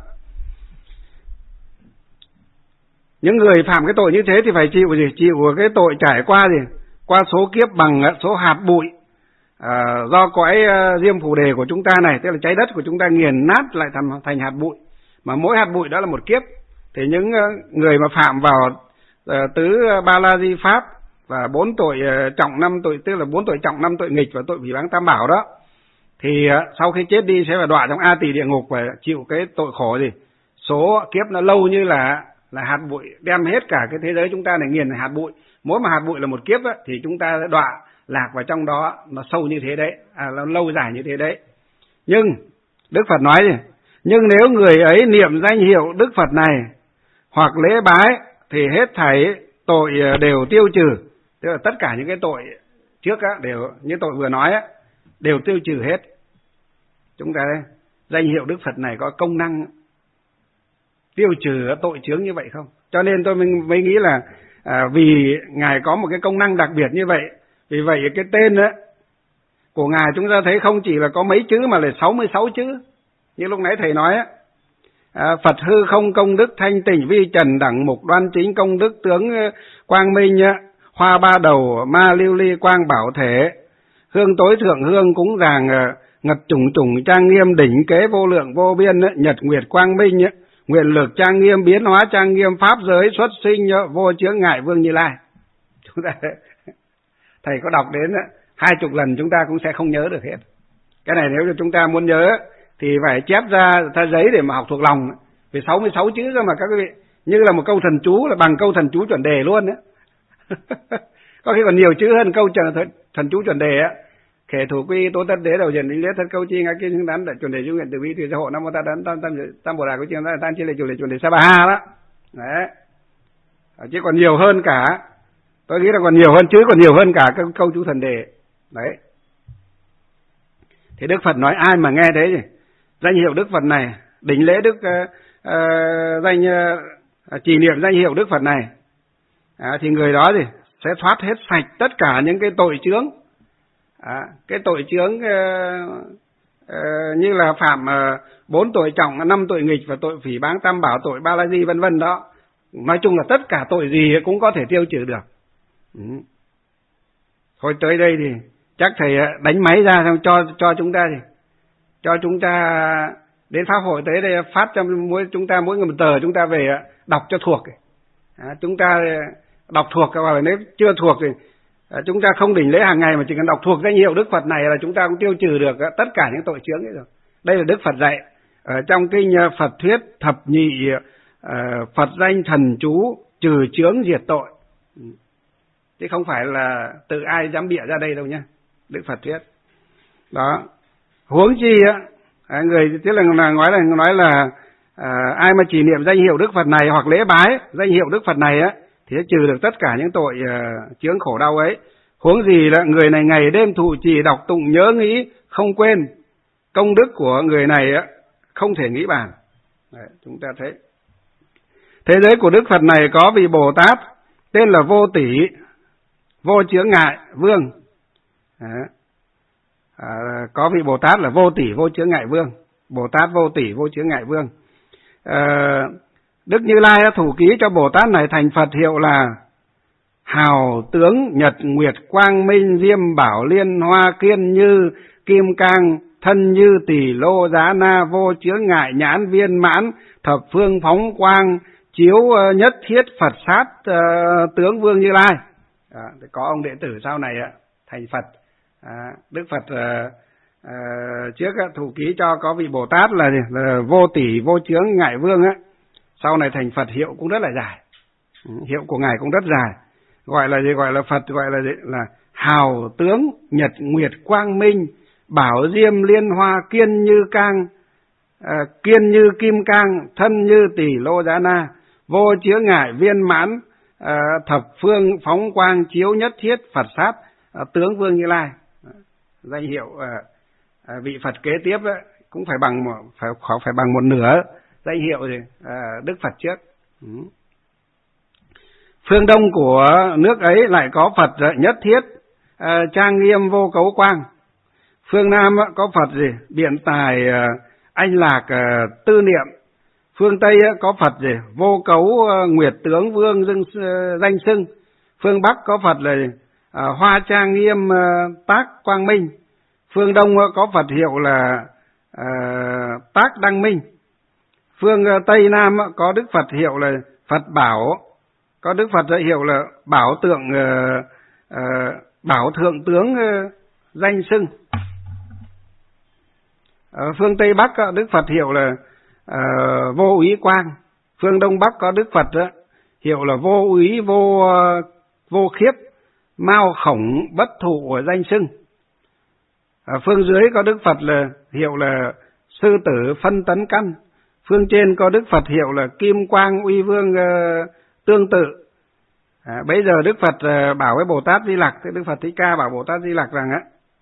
Những người phạm cái tội như thế thì phải chịu gì? Chịu cái tội trải qua gì? Qua số kiếp bằng số hạt bụi à, do cõi uh, diêm phù đề của chúng ta này, tức là trái đất của chúng ta nghiền nát lại thành thành hạt bụi. Mà mỗi hạt bụi đó là một kiếp. Thì những uh, người mà phạm vào uh, tứ ba la di pháp và bốn tội uh, trọng năm tội, tức là bốn tội trọng, năm tội nghịch và tội phỉ báng tam bảo đó, thì uh, sau khi chết đi sẽ phải đọa trong A Tỳ địa ngục và chịu cái tội khổ gì? Số kiếp nó lâu như là là hạt bụi, đem hết cả cái thế giới chúng ta này nghiền thành hạt bụi. Mỗi mà hạt bụi là một kiếp á, thì chúng ta sẽ đọa lạc vào trong đó, nó sâu như thế đấy, à, nó lâu dài như thế đấy. Nhưng Đức Phật nói gì? Nhưng nếu người ấy niệm danh hiệu Đức Phật này hoặc lễ bái thì hết thảy tội đều tiêu trừ. Tức là tất cả những cái tội trước á, đều như tội vừa nói á, đều tiêu trừ hết. Chúng ta đây, danh hiệu Đức Phật này có công năng tiêu trừ tội chướng như vậy không? Cho nên tôi mới, mới nghĩ là à, vì Ngài có một cái công năng đặc biệt như vậy, vì vậy cái tên đó, của Ngài chúng ta thấy không chỉ là có mấy chữ mà là sáu mươi sáu chữ. Như lúc nãy thầy nói á, à, Phật hư không công đức thanh tịnh vi trần đẳng mục đoan chính công đức tướng quang minh á, hoa ba đầu ma lưu ly quang bảo thể, hương tối thượng hương cúng dường ngật trùng trùng trang nghiêm đỉnh kế vô lượng vô biên á, nhật nguyệt quang minh á, nguyện lực trang nghiêm biến hóa trang nghiêm pháp giới xuất sinh vô chướng ngại vương Như Lai. Chúng ta thầy có đọc đến hai chục lần chúng ta cũng sẽ không nhớ được hết. Cái này nếu như chúng ta muốn nhớ thì phải chép ra ra giấy để mà học thuộc lòng. Vì sáu mươi sáu chữ cơ mà các quý vị, như là một câu thần chú, là bằng câu thần chú chuẩn đề luôn đấy. Có khi còn nhiều chữ hơn câu thần chú chuẩn đề á. Khể thủ quy tố tất đế đầu dần lý thất câu chi ngã kiến xứng đắn đại chuẩn đề du nguyện từ bi từ xã hội nam mô ta đán tam tam tam bồ đà của chiên tan chi lệ chủ lệ chuẩn đề sa ba ha đó. Đấy. Chứ còn nhiều hơn cả, tôi nghĩ là còn nhiều hơn, chứ còn nhiều hơn cả các câu chú thần đề. Đấy. Thì Đức Phật nói ai mà nghe thế gì? Danh hiệu Đức Phật này, đỉnh lễ Đức uh, uh, danh uh, trì niệm danh hiệu Đức Phật này, à, thì người đó thì sẽ thoát hết sạch tất cả những cái tội chướng. À, cái tội chướng uh, uh, như là phạm bốn uh, tội trọng, năm tội nghịch và tội phỉ báng tam bảo, tội ba la di vân vân đó. Nói chung là tất cả tội gì cũng có thể tiêu trừ được. Ừ. Thôi tới đây thì chắc thầy đánh máy ra xong cho cho chúng ta thì cho chúng ta đến pháp hội tới đây phát cho mỗi chúng ta mỗi người một tờ, chúng ta về đọc cho thuộc. À, chúng ta đọc thuộc, hoặc là nếu chưa thuộc thì à, chúng ta không đỉnh lễ hàng ngày mà chỉ cần đọc thuộc danh hiệu Đức Phật này là chúng ta cũng tiêu trừ được tất cả những tội chướng ấy rồi. Đây là Đức Phật dạy ở trong kinh Phật thuyết thập nhị uh, Phật danh thần chú trừ chướng diệt tội. Chứ không phải là tự ai dám bịa ra đây đâu nhá. Đức Phật thuyết. Đó. Huống chi á, người tức là nói là nói là à, ai mà chỉ niệm danh hiệu Đức Phật này hoặc lễ bái danh hiệu Đức Phật này á thì sẽ trừ được tất cả những tội uh, chướng khổ đau ấy. Huống gì là người này ngày đêm thụ trì đọc tụng nhớ nghĩ không quên, công đức của người này á không thể nghĩ bàn. Đấy, chúng ta thấy. Thế giới của Đức Phật này có vị Bồ Tát tên là Vô Tỷ, Vô Chướng Ngại Vương. Đấy. À, có vị Bồ Tát là Vô Tỷ Vô Chướng Ngại Vương, Bồ Tát Vô Tỷ Vô Chướng Ngại Vương. À, Đức Như Lai đã thủ ký cho Bồ Tát này thành Phật hiệu là Hào Tướng Nhật Nguyệt Quang Minh Diêm Bảo Liên Hoa Kiên Như Kim Cang Thân Như Tỷ Lô Giá Na Vô Chướng Ngại Nhãn Viên Mãn Thập Phương Phóng Quang Chiếu Nhất Thiết Phật Sát uh, Tướng Vương Như Lai. À, có ông đệ tử sau này uh, thành Phật. À, Đức Phật uh, uh, trước uh, thủ ký cho có vị Bồ Tát là, là Vô Tỷ Vô Chướng Ngại Vương á, sau này thành Phật hiệu cũng rất là dài. Ừ, hiệu của ngài cũng rất dài. gọi là gì? Gọi là Phật gọi là gì? Là hào tướng nhật nguyệt quang minh, bảo diêm liên hoa, kiên như cang, à, kiên như kim cang, thân như tỷ lô giá na, vô chướng ngại viên mãn, à, thập phương phóng quang, chiếu nhất thiết Phật sát, à, tướng Vương Như Lai. Danh hiệu à, à, vị Phật kế tiếp ấy, cũng phải bằng một, phải phải bằng một nửa danh hiệu gì à, Đức Phật trước. Ừ. Phương Đông của nước ấy lại có Phật nhất thiết, à, trang nghiêm vô cấu quang. Phương Nam có Phật gì biện tài, à, anh lạc, à, tư niệm. Phương Tây có Phật gì vô cấu, à, nguyệt tướng vương dưng, à, danh xưng. Phương Bắc có Phật là à, hoa trang nghiêm, à, tác quang minh. Phương Đông có Phật hiệu là à, tác đăng minh. Phương Tây Nam có Đức Phật hiệu là Phật bảo, có Đức Phật hiệu là bảo tượng, uh, uh, bảo thượng tướng uh, danh xưng. Ở phương Tây Bắc có Đức Phật hiệu là uh, vô úy quang. Phương Đông Bắc có Đức Phật uh, hiệu là vô úy, vô uh, vô khiếp, mao khổng bất thụ danh xưng. Ở phương dưới có Đức Phật là hiệu là sư tử phân tấn căn. Phương trên có Đức Phật hiệu là kim quang uy vương uh, tương tự. À, bây giờ Đức Phật uh, bảo với Bồ Tát Di Lặc, Đức Phật Thích Ca bảo Bồ Tát Di Lặc rằng á,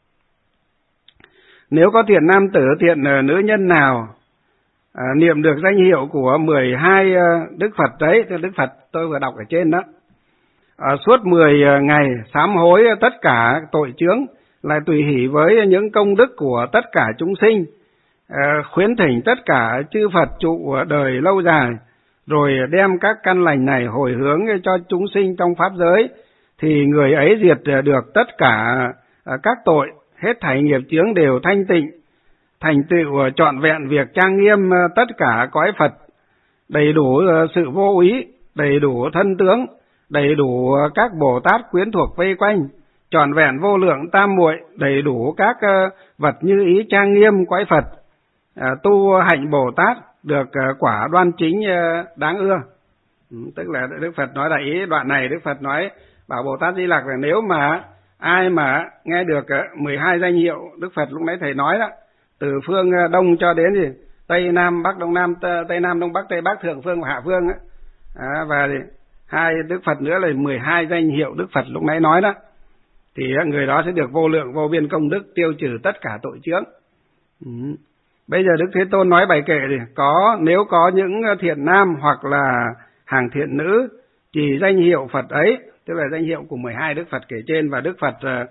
nếu có thiện nam tử, thiện uh, nữ nhân nào uh, niệm được danh hiệu của mười hai uh, Đức Phật đấy, Đức Phật tôi vừa đọc ở trên đó, uh, suốt mười uh, ngày sám hối tất cả tội chướng, lại tùy hỷ với những công đức của tất cả chúng sinh, uh, khuyến thỉnh tất cả chư Phật trụ đời lâu dài, rồi đem các căn lành này hồi hướng cho chúng sinh trong pháp giới, thì người ấy diệt được tất cả các tội, hết thảy nghiệp chướng đều thanh tịnh, thành tựu trọn vẹn việc trang nghiêm tất cả cõi Phật, đầy đủ sự vô úy, đầy đủ thân tướng, đầy đủ các Bồ Tát quyến thuộc vây quanh, trọn vẹn vô lượng tam muội, đầy đủ các vật như ý trang nghiêm cõi Phật, tu hạnh Bồ Tát, được quả đoan chính đáng ưa. Ừ, tức là Đức Phật nói đại ý đoạn này, Đức Phật nói bảo Bồ Tát Di Lặc là nếu mà ai mà nghe được mười hai danh hiệu Đức Phật lúc nãy thầy nói đó, từ phương Đông cho đến gì Tây Nam Bắc Đông Nam, Tây Nam Đông Bắc Tây Bắc, Thượng Phương và Hạ Phương á, à, và hai Đức Phật nữa là mười hai danh hiệu Đức Phật lúc nãy nói đó, thì người đó sẽ được vô lượng vô biên công đức, tiêu trừ tất cả tội chướng. Ừ. Bây giờ Đức Thế Tôn nói bài kệ thì có, nếu có những thiện nam hoặc là hàng thiện nữ chỉ danh hiệu Phật ấy, tức là danh hiệu của mười hai Đức Phật kể trên, và Đức Phật uh,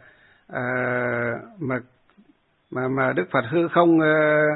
uh, mà mà mà Đức Phật hư không, uh,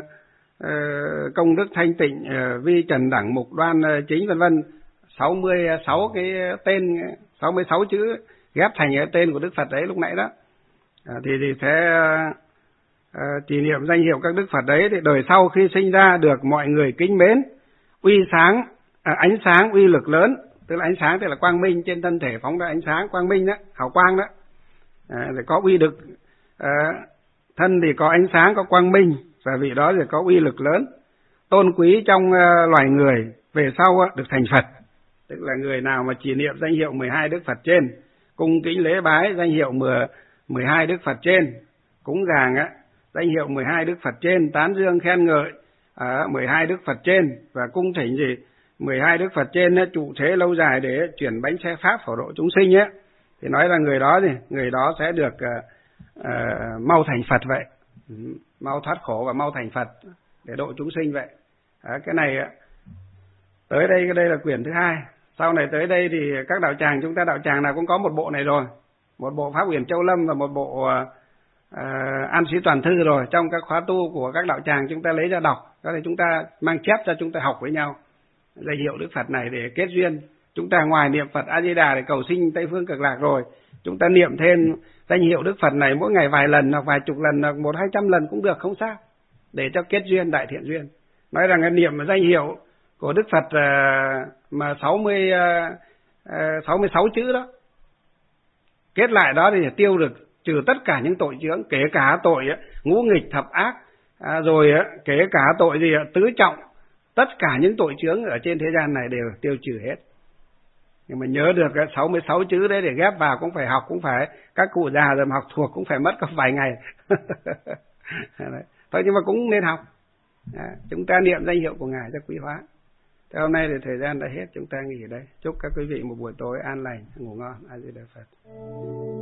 uh, công đức thanh tịnh, uh, vi trần đẳng mục đoan uh, chính vân vân, sáu mươi sáu cái tên, sáu mươi sáu chữ ghép thành cái tên của Đức Phật ấy lúc nãy đó, uh, thì thì sẽ uh, À, chỉ niệm danh hiệu các Đức Phật đấy, thì đời sau khi sinh ra được mọi người kính mến, uy sáng, à, ánh sáng uy lực lớn, tức là ánh sáng tức là quang minh, trên thân thể phóng ra ánh sáng quang minh đó, hào quang đó, à, thì có uy lực, à, thân thì có ánh sáng, có quang minh, và vị đó thì có uy lực lớn, tôn quý trong uh, loài người, về sau uh, được thành Phật, tức là người nào mà chỉ niệm danh hiệu mười hai Đức Phật trên, cung kính lễ bái danh hiệu mười hai Đức Phật trên, cúng dường á danh hiệu mười hai Đức Phật trên, tán dương khen ngợi à, mười hai Đức Phật trên, và cung thỉnh gì mười hai Đức Phật trên trụ thế lâu dài để chuyển bánh xe pháp phổ độ chúng sinh ấy, thì nói là người đó gì người đó sẽ được uh, uh, mau thành Phật vậy, ừ, mau thoát khổ và mau thành Phật để độ chúng sinh vậy. À, cái này tới đây cái đây là quyển thứ hai, sau này tới đây thì các đạo tràng chúng ta, đạo tràng nào cũng có một bộ này rồi, một bộ Pháp Uyển Châu Lâm và một bộ uh, Uh, An Sĩ Toàn Thư rồi, trong các khóa tu của các đạo tràng chúng ta lấy ra đọc, có thể chúng ta mang chép ra, chúng ta học với nhau danh hiệu Đức Phật này để kết duyên. Chúng ta ngoài niệm Phật A Di Đà để cầu sinh Tây Phương Cực Lạc rồi, chúng ta niệm thêm danh hiệu Đức Phật này mỗi ngày vài lần hoặc vài chục lần hoặc một hai trăm lần cũng được, không sao, để cho kết duyên đại thiện duyên. Nói rằng niệm danh hiệu của Đức Phật uh, mà sáu mươi, uh, sáu mươi sáu chữ đó, kết lại đó thì tiêu được trừ tất cả những tội chướng, kể cả tội ngũ nghịch thập ác, à, rồi kể cả tội gì tứ trọng, tất cả những tội chướng ở trên thế gian này đều tiêu trừ hết. Nhưng mà nhớ được cái sáu mươi sáu chữ đấy để ghép vào cũng phải học, cũng phải các cụ già rồi mà học thuộc cũng phải mất có vài ngày. Thôi nhưng mà cũng nên học. À, chúng ta niệm danh hiệu của Ngài cho quý hóa. Thế hôm nay thì thời gian đã hết, chúng ta nghỉ ở đây. Chúc các quý vị một buổi tối an lành, ngủ ngon. A Di Đà Phật.